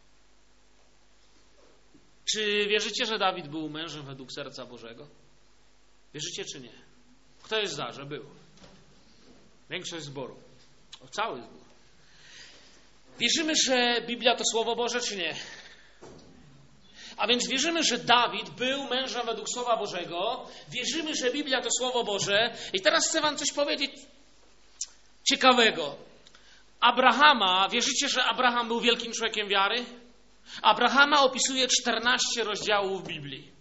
Czy wierzycie, że Dawid był mężem według serca Bożego? Wierzycie czy nie? Kto jest za, że był? Większość zboru. Cały zbór. Wierzymy, że Biblia to Słowo Boże, czy nie? A więc wierzymy, że Dawid był mężem według Słowa Bożego. Wierzymy, że Biblia to Słowo Boże. I teraz chcę wam coś powiedzieć ciekawego. Abrahama, wierzycie, że Abraham był wielkim człowiekiem wiary? Abrahama opisuje 14 rozdziałów Biblii.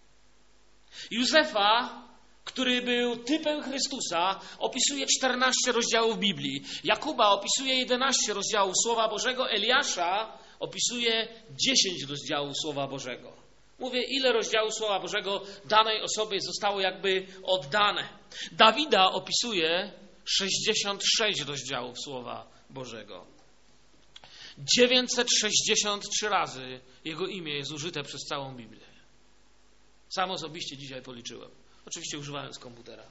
Józefa, który był typem Chrystusa, opisuje 14 rozdziałów Biblii. Jakuba opisuje 11 rozdziałów Słowa Bożego. Eliasza opisuje 10 rozdziałów Słowa Bożego. Mówię, ile rozdziałów Słowa Bożego danej osobie zostało jakby oddane. Dawida opisuje 66 rozdziałów Słowa Bożego. 963 razy jego imię jest użyte przez całą Biblię. Sam osobiście dzisiaj policzyłem. Oczywiście używając komputera.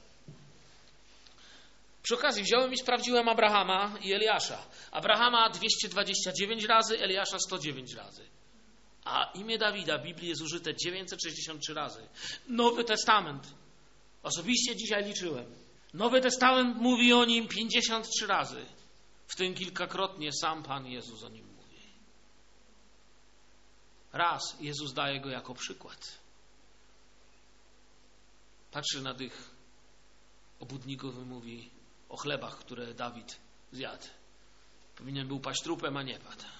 Przy okazji wziąłem i sprawdziłem Abrahama i Eliasza. Abrahama 229 razy, Eliasza 109 razy. A imię Dawida w Biblii jest użyte 963 razy. Nowy Testament. Osobiście dzisiaj liczyłem. Nowy Testament mówi o nim 53 razy. W tym kilkakrotnie sam Pan Jezus o nim mówi. Raz Jezus daje go jako przykład. Patrzy na tych obłudników i mówi o chlebach, które Dawid zjadł. Powinien był paść trupem, a nie padł.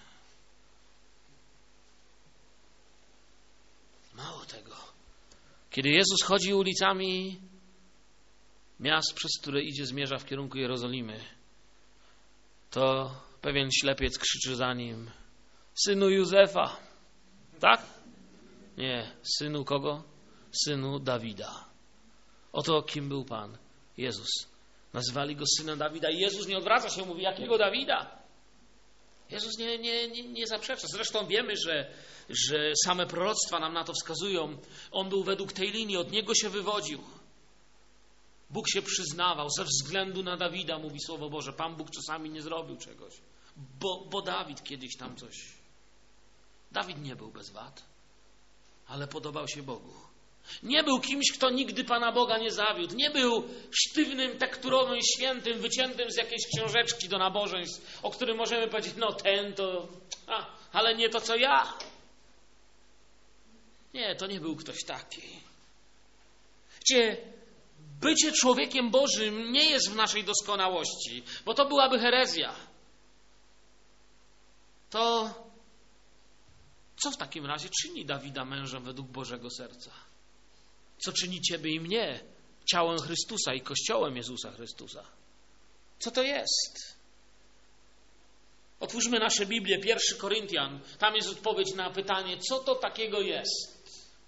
Mało tego. Kiedy Jezus chodzi ulicami miast, przez które idzie, zmierza w kierunku Jerozolimy, to pewien ślepiec krzyczy za nim: synu Józefa. Tak? Nie. Synu kogo? Synu Dawida. Oto kim był Pan Jezus. Nazywali go synem Dawida i Jezus nie odwraca się, mówi, jakiego Dawida? Jezus nie zaprzecza. Zresztą wiemy, że same proroctwa nam na to wskazują. On był według tej linii, od niego się wywodził. Bóg się przyznawał ze względu na Dawida, mówi Słowo Boże. Pan Bóg czasami nie zrobił czegoś, bo Dawid kiedyś tam coś. Dawid nie był bez wad, ale podobał się Bogu. Nie był kimś, kto nigdy Pana Boga nie zawiódł. Nie był sztywnym, tekturowym świętym, wyciętym z jakiejś książeczki do nabożeństw, o którym możemy powiedzieć, no ten to, ale nie to, co ja. Nie, to nie był ktoś taki. Gdzie bycie człowiekiem Bożym nie jest w naszej doskonałości, bo to byłaby herezja. To co w takim razie czyni Dawida mężem według Bożego serca? Co czyni ciebie i mnie ciałem Chrystusa i Kościołem Jezusa Chrystusa? Co to jest? Otwórzmy nasze Biblię, 1 Koryntian. Tam jest odpowiedź na pytanie, co to takiego jest.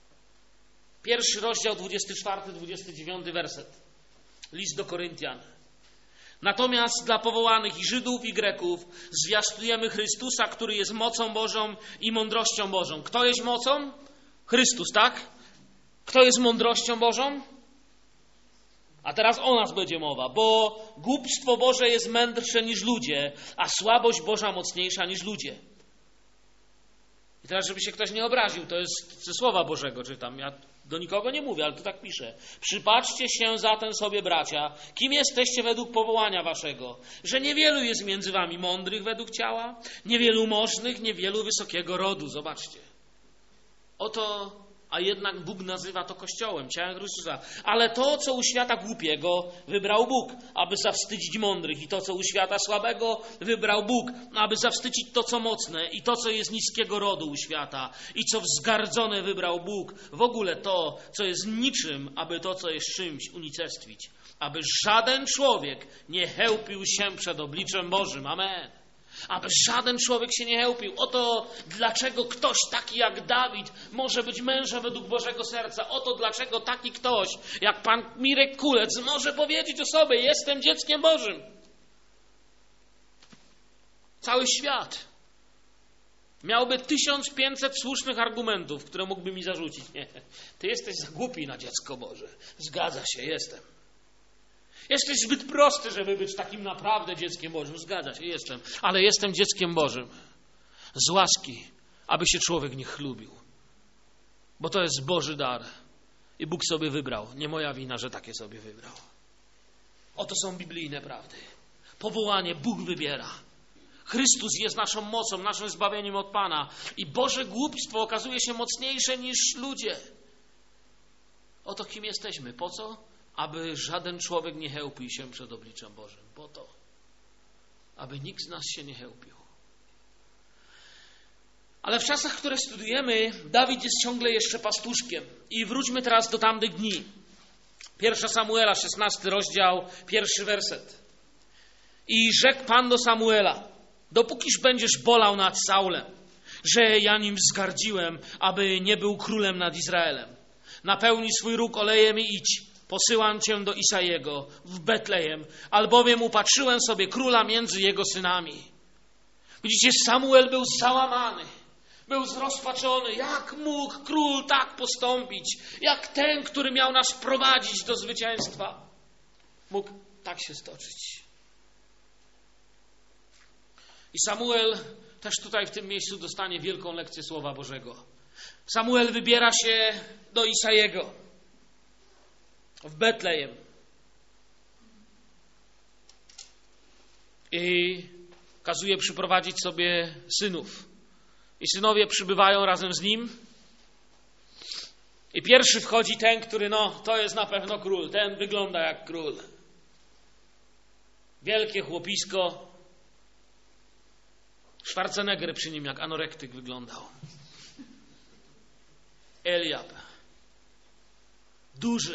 1 rozdział, 24-29 werset. List do Koryntian. Natomiast dla powołanych i Żydów i Greków zwiastujemy Chrystusa, który jest mocą Bożą i mądrością Bożą. Kto jest mocą? Chrystus, tak? Kto jest mądrością Bożą? A teraz o nas będzie mowa, bo głupstwo Boże jest mędrsze niż ludzie, a słabość Boża mocniejsza niż ludzie. I teraz, żeby się ktoś nie obraził, to jest ze Słowa Bożego czytam. Ja do nikogo nie mówię, ale to tak piszę. Przypatrzcie się zatem sobie, bracia, kim jesteście według powołania waszego, że niewielu jest między wami mądrych według ciała, niewielu możnych, niewielu wysokiego rodu. Zobaczcie. Oto, a jednak Bóg nazywa to Kościołem, ciałem Chrystusa. Ale to, co u świata głupiego, wybrał Bóg, aby zawstydzić mądrych. I to, co u świata słabego, wybrał Bóg, aby zawstydzić to, co mocne. I to, co jest niskiego rodu u świata. I co wzgardzone wybrał Bóg. W ogóle to, co jest niczym, aby to, co jest czymś, unicestwić. Aby żaden człowiek nie chełpił się przed obliczem Bożym. Amen. Aby żaden człowiek się nie chełpił. Oto dlaczego ktoś taki jak Dawid może być mężem według Bożego serca. Oto dlaczego taki ktoś jak pan Mirek Kulec może powiedzieć o sobie, jestem dzieckiem Bożym. Cały świat miałby 1500 słusznych argumentów, które mógłby mi zarzucić. Nie, ty jesteś za głupi na dziecko Boże. Zgadza się, jestem. Jesteś zbyt prosty, żeby być takim naprawdę dzieckiem Bożym. Zgadza się, jestem. Ale jestem dzieckiem Bożym. Z łaski, aby się człowiek nie chlubił. Bo to jest Boży dar. I Bóg sobie wybrał. Nie moja wina, że takie sobie wybrał. Oto są biblijne prawdy. Powołanie Bóg wybiera. Chrystus jest naszą mocą, naszym zbawieniem od Pana. I Boże głupstwo okazuje się mocniejsze niż ludzie. Oto kim jesteśmy. Po co? Aby żaden człowiek nie chełpił się przed obliczem Bożym. Po to. Aby nikt z nas się nie chełpił. Ale w czasach, które studujemy, Dawid jest ciągle jeszcze pastuszkiem. I wróćmy teraz do tamtych dni. 1 Samuela, 16 rozdział, 1 werset. I rzekł Pan do Samuela, dopókiż będziesz bolał nad Saulem, że ja nim wzgardziłem, aby nie był królem nad Izraelem. Napełnij swój róg olejem i idź. Posyłam cię do Isajego w Betlejem, albowiem upatrzyłem sobie króla między jego synami. Widzicie, Samuel był załamany, był zrozpaczony. Jak mógł król tak postąpić? Jak ten, który miał nas prowadzić do zwycięstwa, mógł tak się stoczyć? I Samuel też tutaj w tym miejscu dostanie wielką lekcję Słowa Bożego. Samuel wybiera się do Isajego w Betlejem. I kazuje przyprowadzić sobie synów. I synowie przybywają razem z nim. I pierwszy wchodzi ten, który, to jest na pewno król. Ten wygląda jak król. Wielkie chłopisko. Schwarzenegger przy nim jak anorektyk wyglądał. Eliab. Duży.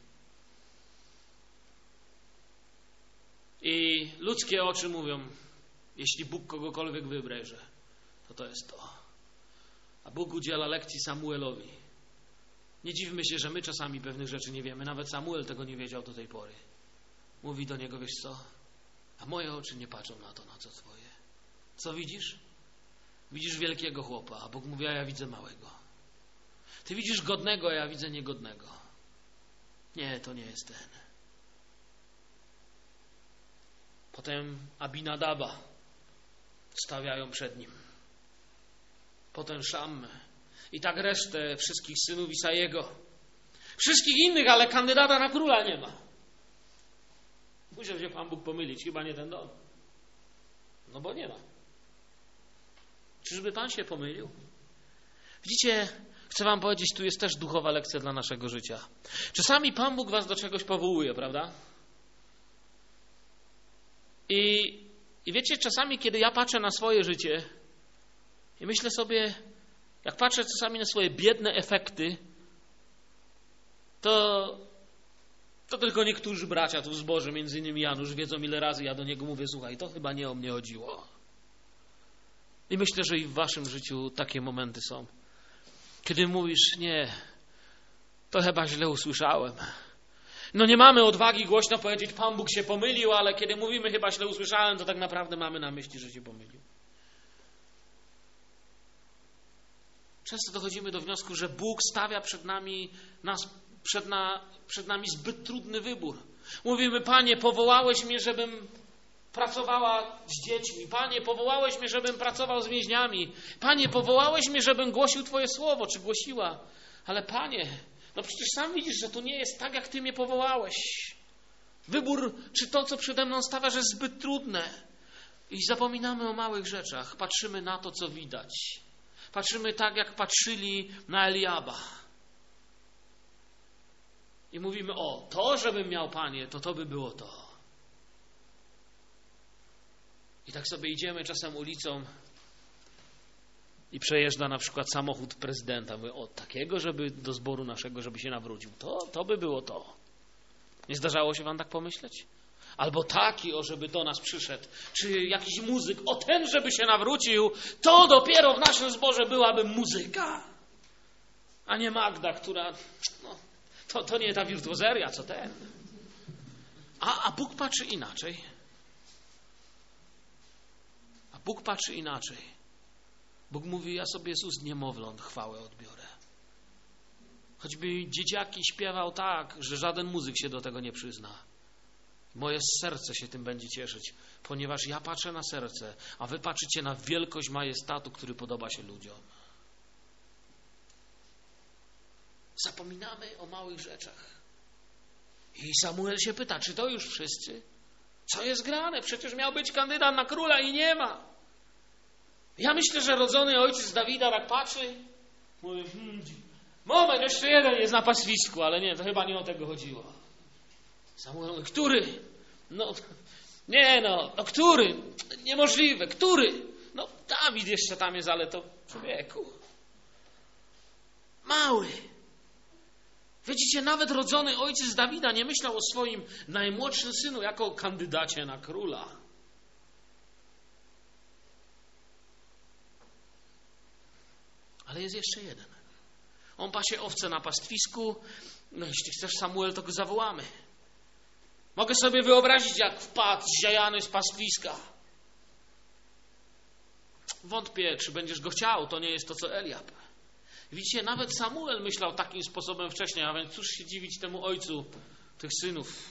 I ludzkie oczy mówią, jeśli Bóg kogokolwiek wybierze, to jest to. A Bóg udziela lekcji Samuelowi. Nie dziwmy się, że my czasami pewnych rzeczy nie wiemy. Nawet Samuel tego nie wiedział do tej pory. mówi do niego, wiesz co, a moje oczy nie patrzą na to, na co twoje. Co widzisz? Widzisz wielkiego chłopa, a Bóg mówi, a ja widzę małego. Ty widzisz godnego, a ja widzę niegodnego. Nie, to nie jest ten. Potem Abinadaba stawiają przed nim. Potem Szammę. I tak resztę wszystkich synów Isajego. Wszystkich innych, ale kandydata na króla nie ma. Musiał się Pan Bóg pomylić, chyba nie ten dom. No bo nie ma. Czyżby Pan się pomylił? Widzicie, chcę wam powiedzieć, tu jest też duchowa lekcja dla naszego życia. Czasami Pan Bóg was do czegoś powołuje, prawda? I wiecie, czasami, kiedy ja patrzę na swoje życie i myślę sobie, jak patrzę czasami na swoje biedne efekty, to tylko niektórzy bracia tu w zborze, między innymi Janusz, wiedzą, ile razy ja do niego mówię, słuchaj, to chyba nie o mnie chodziło. I myślę, że i w waszym życiu takie momenty są. Kiedy mówisz, nie, to chyba źle usłyszałem. No nie mamy odwagi głośno powiedzieć, Pan Bóg się pomylił, ale kiedy mówimy, chyba źle usłyszałem, to tak naprawdę mamy na myśli, że się pomylił. Często dochodzimy do wniosku, że Bóg stawia przed nami zbyt trudny wybór. Mówimy, Panie, powołałeś mnie, żebym pracowała z dziećmi. Panie, powołałeś mnie, żebym pracował z więźniami. Panie, powołałeś mnie, żebym głosił Twoje słowo, czy głosiła. Ale Panie, no przecież sam widzisz, że to nie jest tak, jak Ty mnie powołałeś. Wybór, czy to, co przede mną stawiasz, jest zbyt trudne. I zapominamy o małych rzeczach. Patrzymy na to, co widać. Patrzymy tak, jak patrzyli na Eliaba. I mówimy, o, to, żebym miał, Panie, to by było to. I tak sobie idziemy czasem ulicą i przejeżdża na przykład samochód prezydenta. Mówię, o, takiego, żeby do zboru naszego, żeby się nawrócił. To by było to. Nie zdarzało się wam tak pomyśleć? Albo taki, o, żeby do nas przyszedł. Czy jakiś muzyk, o, ten, żeby się nawrócił, to dopiero w naszym zborze byłaby muzyka. A nie Magda, która, no, to nie ta wirtuozeria, co ten. A Bóg patrzy inaczej. Bóg patrzy inaczej. Bóg mówi, ja sobie z ust niemowląt chwałę odbiorę. Choćby dzieciaki śpiewał tak, że żaden muzyk się do tego nie przyzna. Moje serce się tym będzie cieszyć, ponieważ ja patrzę na serce, a wy patrzycie na wielkość majestatu, który podoba się ludziom. Zapominamy o małych rzeczach. I Samuel się pyta, czy to już wszyscy? Co jest grane? Przecież miał być kandydat na króla i nie ma. Ja myślę, że rodzony ojciec Dawida tak patrzy. Mówi, moment, jeszcze jeden jest na pastwisku, ale nie, to chyba nie o tego chodziło. Samuel mówi, który? Który? Niemożliwe, który? No, Dawid jeszcze tam jest, ale to człowieku. Mały. Widzicie, nawet rodzony ojciec Dawida nie myślał o swoim najmłodszym synu jako o kandydacie na króla. Ale jest jeszcze jeden. On pasie owce na pastwisku. No jeśli chcesz, Samuel, to go zawołamy. Mogę sobie wyobrazić, jak wpadł zziajany z pastwiska. Wątpię, czy będziesz go chciał. To nie jest to, co Eliab. Widzicie, nawet Samuel myślał takim sposobem wcześniej, a więc cóż się dziwić temu ojcu tych synów.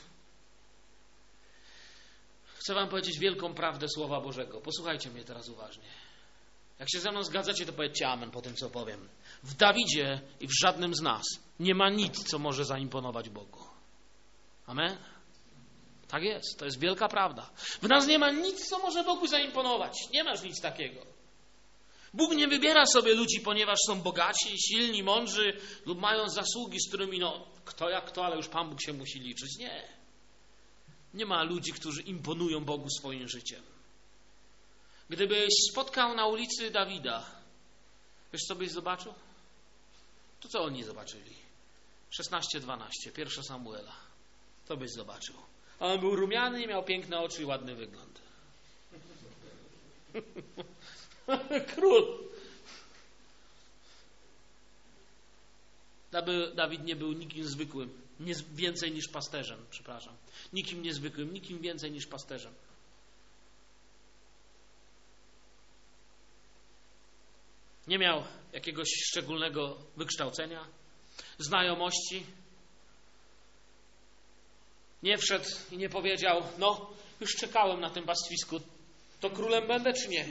Chcę wam powiedzieć wielką prawdę Słowa Bożego. Posłuchajcie mnie teraz uważnie. Jak się ze mną zgadzacie, to powiedzcie amen po tym, co powiem. W Dawidzie i w żadnym z nas nie ma nic, co może zaimponować Bogu. Amen? Tak jest, to jest wielka prawda. W nas nie ma nic, co może Bogu zaimponować. Nie masz nic takiego. Bóg nie wybiera sobie ludzi, ponieważ są bogaci, silni, mądrzy lub mają zasługi, z którymi kto jak kto, ale już Pan Bóg się musi liczyć. Nie. Nie ma ludzi, którzy imponują Bogu swoim życiem. Gdybyś spotkał na ulicy Dawida, wiesz, co byś zobaczył? To co oni zobaczyli? 16:12, 1 Samuela. To byś zobaczył. On był rumiany, miał piękne oczy i ładny wygląd. Król. Dawid nie był nikim zwykłym. więcej niż pasterzem, przepraszam. Nikim niezwykłym, nikim więcej niż pasterzem. Nie miał jakiegoś szczególnego wykształcenia, znajomości. Nie wszedł i nie powiedział, no już czekałem na tym pastwisku, to królem będę czy nie?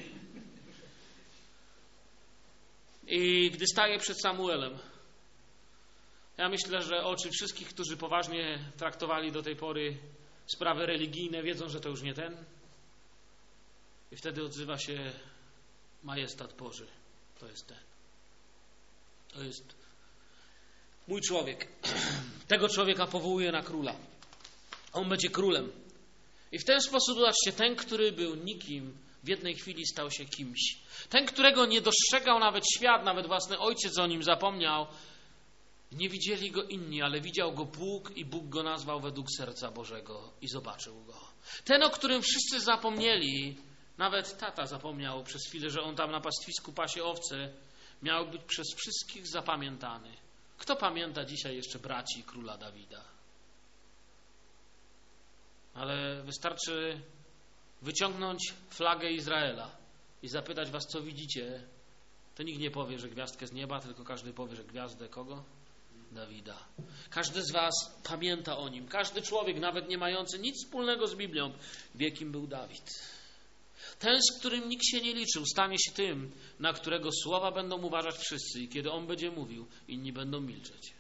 I gdy staje przed Samuelem, ja myślę, że oczy wszystkich, którzy poważnie traktowali do tej pory sprawy religijne, wiedzą, że to już nie ten. I wtedy odzywa się majestat Boży. To jest ten. To jest mój człowiek. Tego człowieka powołuje na króla. On będzie królem. I w ten sposób, zobaczcie, ten, który był nikim, w jednej chwili stał się kimś. Ten, którego nie dostrzegał nawet świat, nawet własny ojciec o nim zapomniał, nie widzieli go inni, ale widział go Bóg i Bóg go nazwał według serca Bożego i zobaczył go. Ten, o którym wszyscy zapomnieli, nawet tata zapomniał przez chwilę, że on tam na pastwisku pasie owce, miał być przez wszystkich zapamiętany. Kto pamięta dzisiaj jeszcze braci króla Dawida? Ale wystarczy wyciągnąć flagę Izraela i zapytać was, co widzicie. To nikt nie powie, że gwiazdkę z nieba, tylko każdy powie, że gwiazdę kogo? Dawida. Każdy z was pamięta o nim. Każdy człowiek, nawet nie mający nic wspólnego z Biblią, wie, kim był Dawid. Ten, z którym nikt się nie liczył, stanie się tym, na którego słowa będą uważać wszyscy i kiedy on będzie mówił, inni będą milczeć.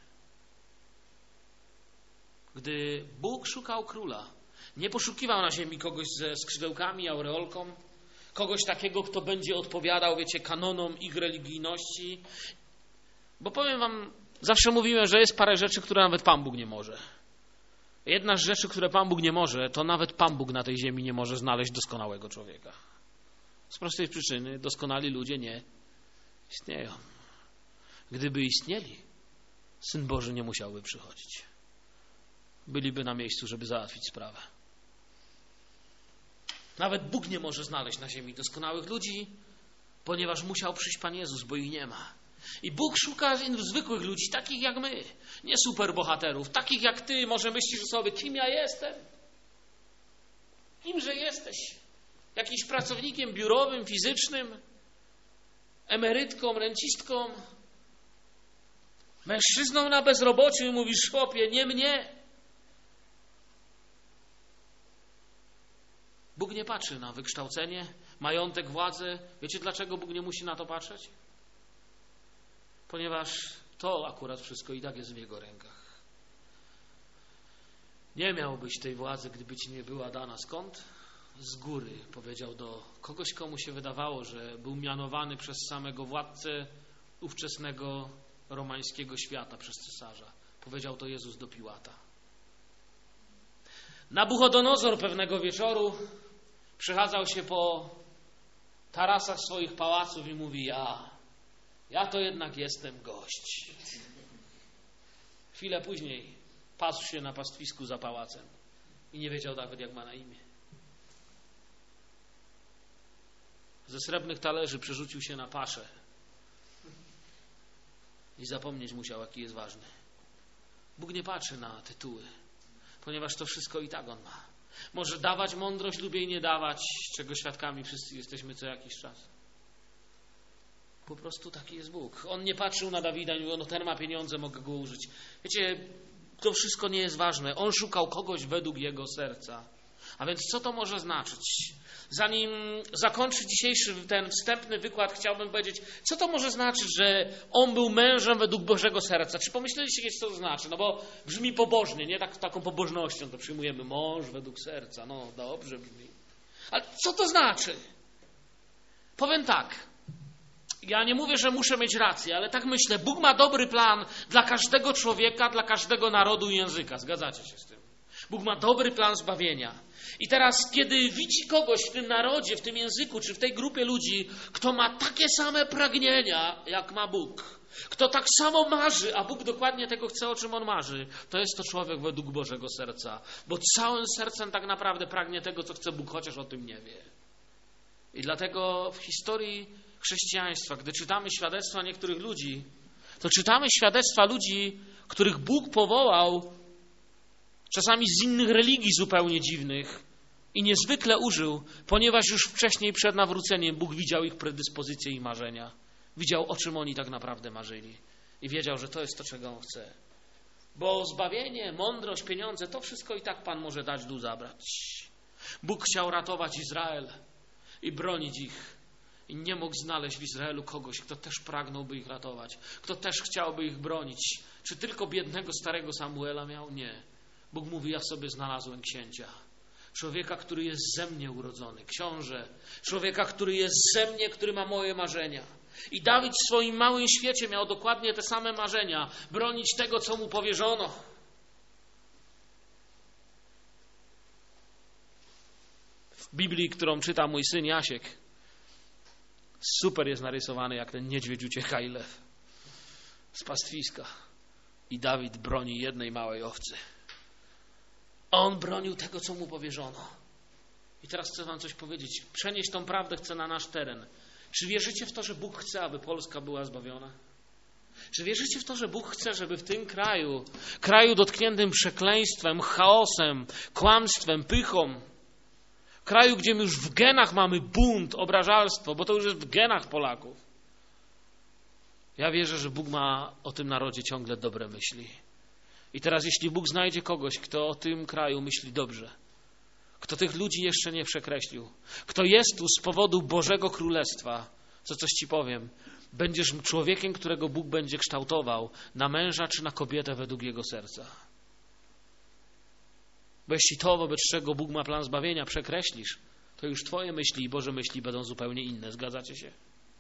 Gdy Bóg szukał króla, nie poszukiwał na ziemi kogoś ze skrzydełkami, aureolką, kogoś takiego, kto będzie odpowiadał, wiecie, kanonom ich religijności. Bo powiem wam, zawsze mówiłem, że jest parę rzeczy, które nawet Pan Bóg nie może. Jedna z rzeczy, które Pan Bóg nie może, to nawet Pan Bóg na tej ziemi nie może znaleźć doskonałego człowieka. Z prostej przyczyny doskonali ludzie nie istnieją. Gdyby istnieli, Syn Boży nie musiałby przychodzić. Byliby na miejscu, żeby załatwić sprawę. Nawet Bóg nie może znaleźć na ziemi doskonałych ludzi, ponieważ musiał przyjść Pan Jezus, bo ich nie ma. I Bóg szuka zwykłych ludzi, takich jak my, nie superbohaterów, takich jak ty. Może myślisz sobie, kim ja jestem? Kimże jesteś? Jakimś pracownikiem biurowym, fizycznym? Emerytką, rencistką? Mężczyzną na bezrobociu i mówisz, chłopie, nie mnie. Bóg nie patrzy na wykształcenie, majątek, władzę. Wiecie, dlaczego Bóg nie musi na to patrzeć? Ponieważ to akurat wszystko i tak jest w Jego rękach. Nie miałbyś tej władzy, gdyby ci nie była dana. Skąd? Z góry, powiedział do kogoś, komu się wydawało, że był mianowany przez samego władcę ówczesnego romańskiego świata, przez cesarza. Powiedział to Jezus do Piłata. Nabuchodonozor pewnego wieczoru przechadzał się po tarasach swoich pałaców i mówi, ja to jednak jestem gość. Chwilę później pasł się na pastwisku za pałacem i nie wiedział nawet, jak ma na imię. Ze srebrnych talerzy przerzucił się na paszę i zapomnieć musiał, jaki jest ważny. Bóg nie patrzy na tytuły, ponieważ to wszystko i tak On ma. Może dawać mądrość lub jej nie dawać, czego świadkami wszyscy jesteśmy co jakiś czas. Po prostu taki jest Bóg. On nie patrzył na Dawida i mówił, no ten ma pieniądze, mogę go użyć. Wiecie, to wszystko nie jest ważne. On szukał kogoś według jego serca. A więc co to może znaczyć? Zanim zakończę dzisiejszy ten wstępny wykład, chciałbym powiedzieć, co to może znaczyć, że on był mężem według Bożego serca? Czy pomyśleliście kiedyś, co to znaczy? No bo brzmi pobożnie, nie? Taką pobożnością to przyjmujemy. Mąż według serca. No dobrze brzmi. Ale co to znaczy? Powiem tak. Ja nie mówię, że muszę mieć rację, ale tak myślę. Bóg ma dobry plan dla każdego człowieka, dla każdego narodu i języka. Zgadzacie się z tym? Bóg ma dobry plan zbawienia. I teraz, kiedy widzi kogoś w tym narodzie, w tym języku, czy w tej grupie ludzi, kto ma takie same pragnienia, jak ma Bóg, kto tak samo marzy, a Bóg dokładnie tego chce, o czym on marzy, to jest to człowiek według Bożego serca. Bo całym sercem tak naprawdę pragnie tego, co chce Bóg, chociaż o tym nie wie. I dlatego w historii chrześcijaństwa, gdy czytamy świadectwa niektórych ludzi, to czytamy świadectwa ludzi, których Bóg powołał czasami z innych religii zupełnie dziwnych i niezwykle użył, ponieważ już wcześniej przed nawróceniem Bóg widział ich predyspozycje i marzenia. Widział, o czym oni tak naprawdę marzyli i wiedział, że to jest to, czego On chce. Bo zbawienie, mądrość, pieniądze, to wszystko i tak Pan może dać lub zabrać. Bóg chciał ratować Izrael i bronić ich. I nie mógł znaleźć w Izraelu kogoś, kto też pragnąłby ich ratować, kto też chciałby ich bronić. Czy tylko biednego starego Samuela miał? Nie. Bóg mówi, ja sobie znalazłem księcia. Człowieka, który jest ze mnie urodzony, książę. Człowieka, który jest ze mnie, który ma moje marzenia. I Dawid w swoim małym świecie miał dokładnie te same marzenia. Bronić tego, co mu powierzono. W Biblii, którą czyta mój syn Jasiek, super jest narysowany, jak ten niedźwiedź ucieka i lew z pastwiska. I Dawid broni jednej małej owcy. On bronił tego, co mu powierzono. I teraz chcę wam coś powiedzieć. Przenieść tą prawdę chcę na nasz teren. Czy wierzycie w to, że Bóg chce, aby Polska była zbawiona? Czy wierzycie w to, że Bóg chce, żeby w tym kraju dotkniętym przekleństwem, chaosem, kłamstwem, pychą, kraju, gdzie my już w genach mamy bunt, obrażalstwo, bo to już jest w genach Polaków. Ja wierzę, że Bóg ma o tym narodzie ciągle dobre myśli. I teraz jeśli Bóg znajdzie kogoś, kto o tym kraju myśli dobrze, kto tych ludzi jeszcze nie przekreślił, kto jest tu z powodu Bożego Królestwa, to coś ci powiem, będziesz człowiekiem, którego Bóg będzie kształtował na męża czy na kobietę według jego serca. Bo jeśli to, wobec czego Bóg ma plan zbawienia, przekreślisz, to już twoje myśli i Boże myśli będą zupełnie inne. Zgadzacie się?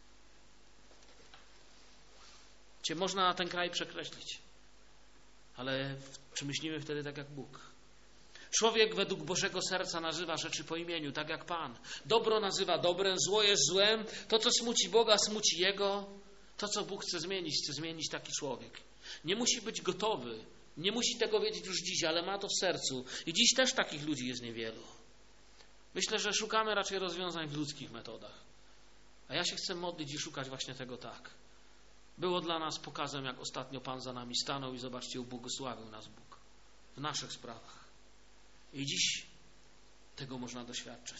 Cię można ten kraj przekreślić. Ale czy myślimy wtedy tak jak Bóg? Człowiek według Bożego serca nazywa rzeczy po imieniu, tak jak Pan. Dobro nazywa dobrem, zło jest złem. To, co smuci Boga, smuci Jego. To, co Bóg chce zmienić taki człowiek. Nie musi być gotowy. Nie musi tego wiedzieć już dziś, ale ma to w sercu. I dziś też takich ludzi jest niewielu. Myślę, że szukamy raczej rozwiązań w ludzkich metodach. A ja się chcę modlić i szukać właśnie tego tak. Było dla nas pokazem, jak ostatnio Pan za nami stanął i zobaczcie, ubłogosławił nas Bóg w naszych sprawach. I dziś tego można doświadczać.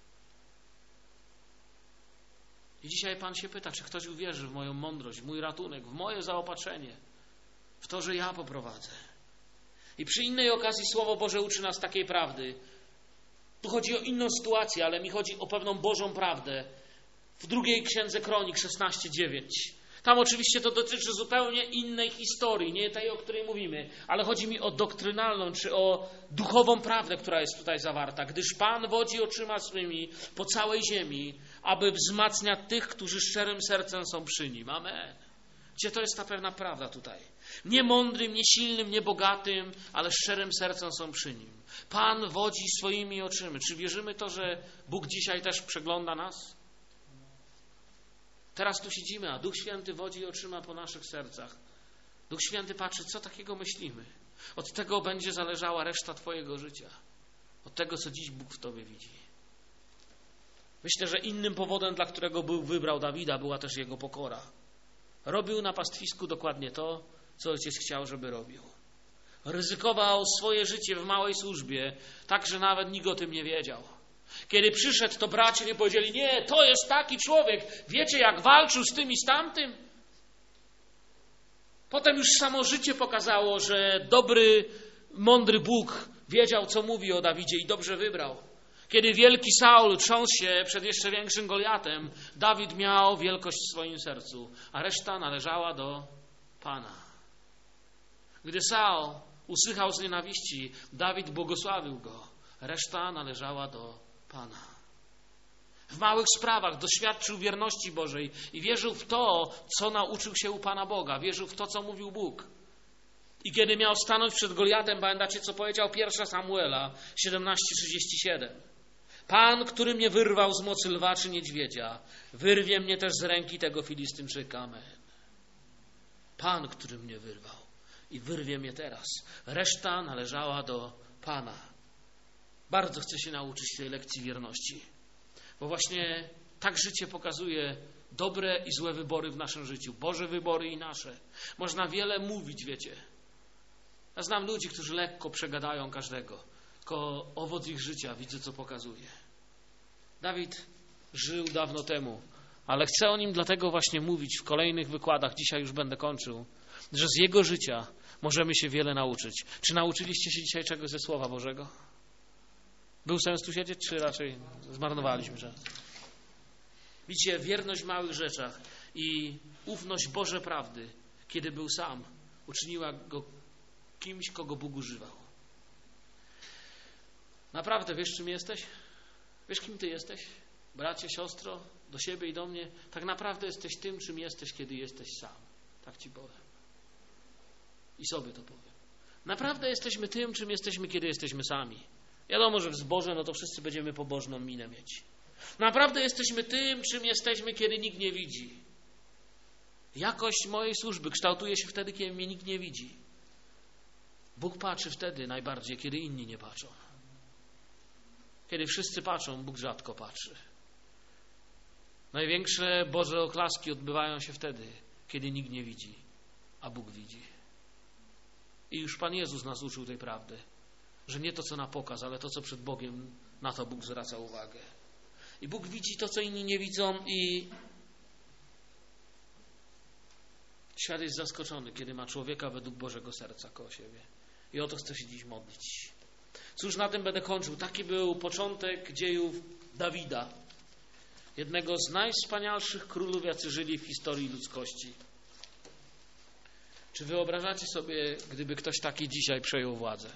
I dzisiaj Pan się pyta, czy ktoś uwierzy w moją mądrość, w mój ratunek, w moje zaopatrzenie, w to, że ja poprowadzę. I przy innej okazji Słowo Boże uczy nas takiej prawdy. Tu chodzi o inną sytuację, ale mi chodzi o pewną Bożą prawdę. W drugiej Księdze Kronik 16:9. Tam oczywiście to dotyczy zupełnie innej historii, nie tej, o której mówimy, ale chodzi mi o doktrynalną, czy o duchową prawdę, która jest tutaj zawarta. Gdyż Pan wodzi oczyma swymi po całej ziemi, aby wzmacniać tych, którzy szczerym sercem są przy Nim. Amen. Gdzie to jest ta pewna prawda tutaj? Nie mądrym, nie silnym, nie bogatym, ale szczerym sercem są przy Nim. Pan wodzi swoimi oczyma. Czy wierzymy to, że Bóg dzisiaj też przegląda nas? Teraz tu siedzimy, a Duch Święty wodzi oczyma po naszych sercach. Duch Święty patrzy, co takiego myślimy. Od tego będzie zależała reszta twojego życia. Od tego, co dziś Bóg w tobie widzi. Myślę, że innym powodem, dla którego Bóg wybrał Dawida, była też jego pokora. Robił na pastwisku dokładnie to, co ojciec chciał, żeby robił. Ryzykował swoje życie w małej służbie, tak, że nawet nikt o tym nie wiedział. Kiedy przyszedł, to bracia nie powiedzieli, nie, to jest taki człowiek. Wiecie, jak walczył z tym i z tamtym? Potem już samo życie pokazało, że dobry, mądry Bóg wiedział, co mówi o Dawidzie i dobrze wybrał. Kiedy wielki Saul trząsł się przed jeszcze większym Goliatem, Dawid miał wielkość w swoim sercu, a reszta należała do Pana. Gdy Saul usychał z nienawiści, Dawid błogosławił go. Reszta należała do Pana. W małych sprawach doświadczył wierności Bożej i wierzył w to, co nauczył się u Pana Boga. Wierzył w to, co mówił Bóg. I kiedy miał stanąć przed Goliatem, pamiętacie, co powiedział 1 Samuela 17:37. Pan, który mnie wyrwał z mocy lwa czy niedźwiedzia, wyrwie mnie też z ręki tego Filistynczyka. Amen. Pan, który mnie wyrwał i wyrwie mnie teraz. Reszta należała do Pana. Bardzo chcę się nauczyć tej lekcji wierności, bo właśnie tak życie pokazuje dobre i złe wybory w naszym życiu. Boże wybory i nasze. Można wiele mówić, wiecie. Ja znam ludzi, którzy lekko przegadają każdego, tylko owoc ich życia widzę, co pokazuje. Dawid żył dawno temu, ale chcę o nim dlatego właśnie mówić w kolejnych wykładach, dzisiaj już będę kończył, że z jego życia możemy się wiele nauczyć. Czy nauczyliście się dzisiaj czegoś ze Słowa Bożego? Był sens tu siedzieć, czy raczej zmarnowaliśmy czas? Widzicie, wierność w małych rzeczach i ufność Boże prawdy, kiedy był sam, uczyniła go kimś, kogo Bóg używał. Naprawdę, wiesz, czym jesteś? Wiesz, kim ty jesteś? Bracie, siostro, do siebie i do mnie. Tak naprawdę jesteś tym, czym jesteś, kiedy jesteś sam. Tak ci powiem. I sobie to powiem. Naprawdę jesteśmy tym, czym jesteśmy, kiedy jesteśmy sami. Wiadomo, że w zborze, no to wszyscy będziemy pobożną minę mieć. Naprawdę jesteśmy tym, czym jesteśmy, kiedy nikt nie widzi. Jakość mojej służby kształtuje się wtedy, kiedy mnie nikt nie widzi. Bóg patrzy wtedy najbardziej, kiedy inni nie patrzą. Kiedy wszyscy patrzą, Bóg rzadko patrzy. Największe Boże oklaski odbywają się wtedy, kiedy nikt nie widzi, a Bóg widzi. I już Pan Jezus nas uczył tej prawdy, że nie to, co na pokaz, ale to, co przed Bogiem, na to Bóg zwraca uwagę. I Bóg widzi to, co inni nie widzą i świat jest zaskoczony, kiedy ma człowieka według Bożego serca koło siebie. I o to chcę się dziś modlić. Cóż, na tym będę kończył. Taki był początek dziejów Dawida, jednego z najwspanialszych królów, jacy żyli w historii ludzkości. Czy wyobrażacie sobie, gdyby ktoś taki dzisiaj przejął władzę?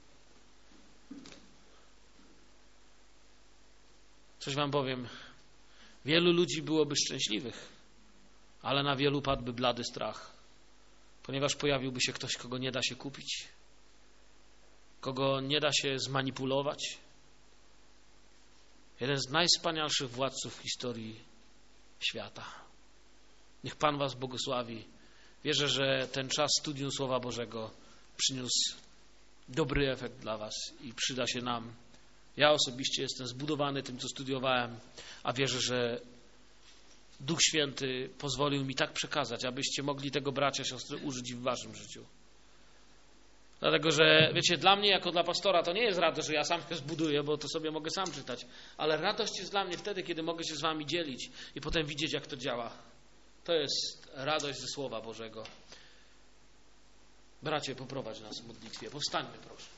Coś wam powiem. Wielu ludzi byłoby szczęśliwych, ale na wielu padłby blady strach, ponieważ pojawiłby się ktoś, kogo nie da się kupić, kogo nie da się zmanipulować. Jeden z najwspanialszych władców w historii świata. Niech Pan was błogosławi. Wierzę, że ten czas studium Słowa Bożego przyniósł dobry efekt dla was i przyda się nam. Ja osobiście jestem zbudowany tym, co studiowałem, a wierzę, że Duch Święty pozwolił mi tak przekazać, abyście mogli tego, bracia, siostry, użyć w waszym życiu. Dlatego, że wiecie, dla mnie jako dla pastora to nie jest radość, że ja sam się zbuduję, bo to sobie mogę sam czytać, ale radość jest dla mnie wtedy, kiedy mogę się z wami dzielić i potem widzieć, jak to działa. To jest radość ze Słowa Bożego. Bracie, poprowadź nas w modlitwie. Powstańmy, proszę.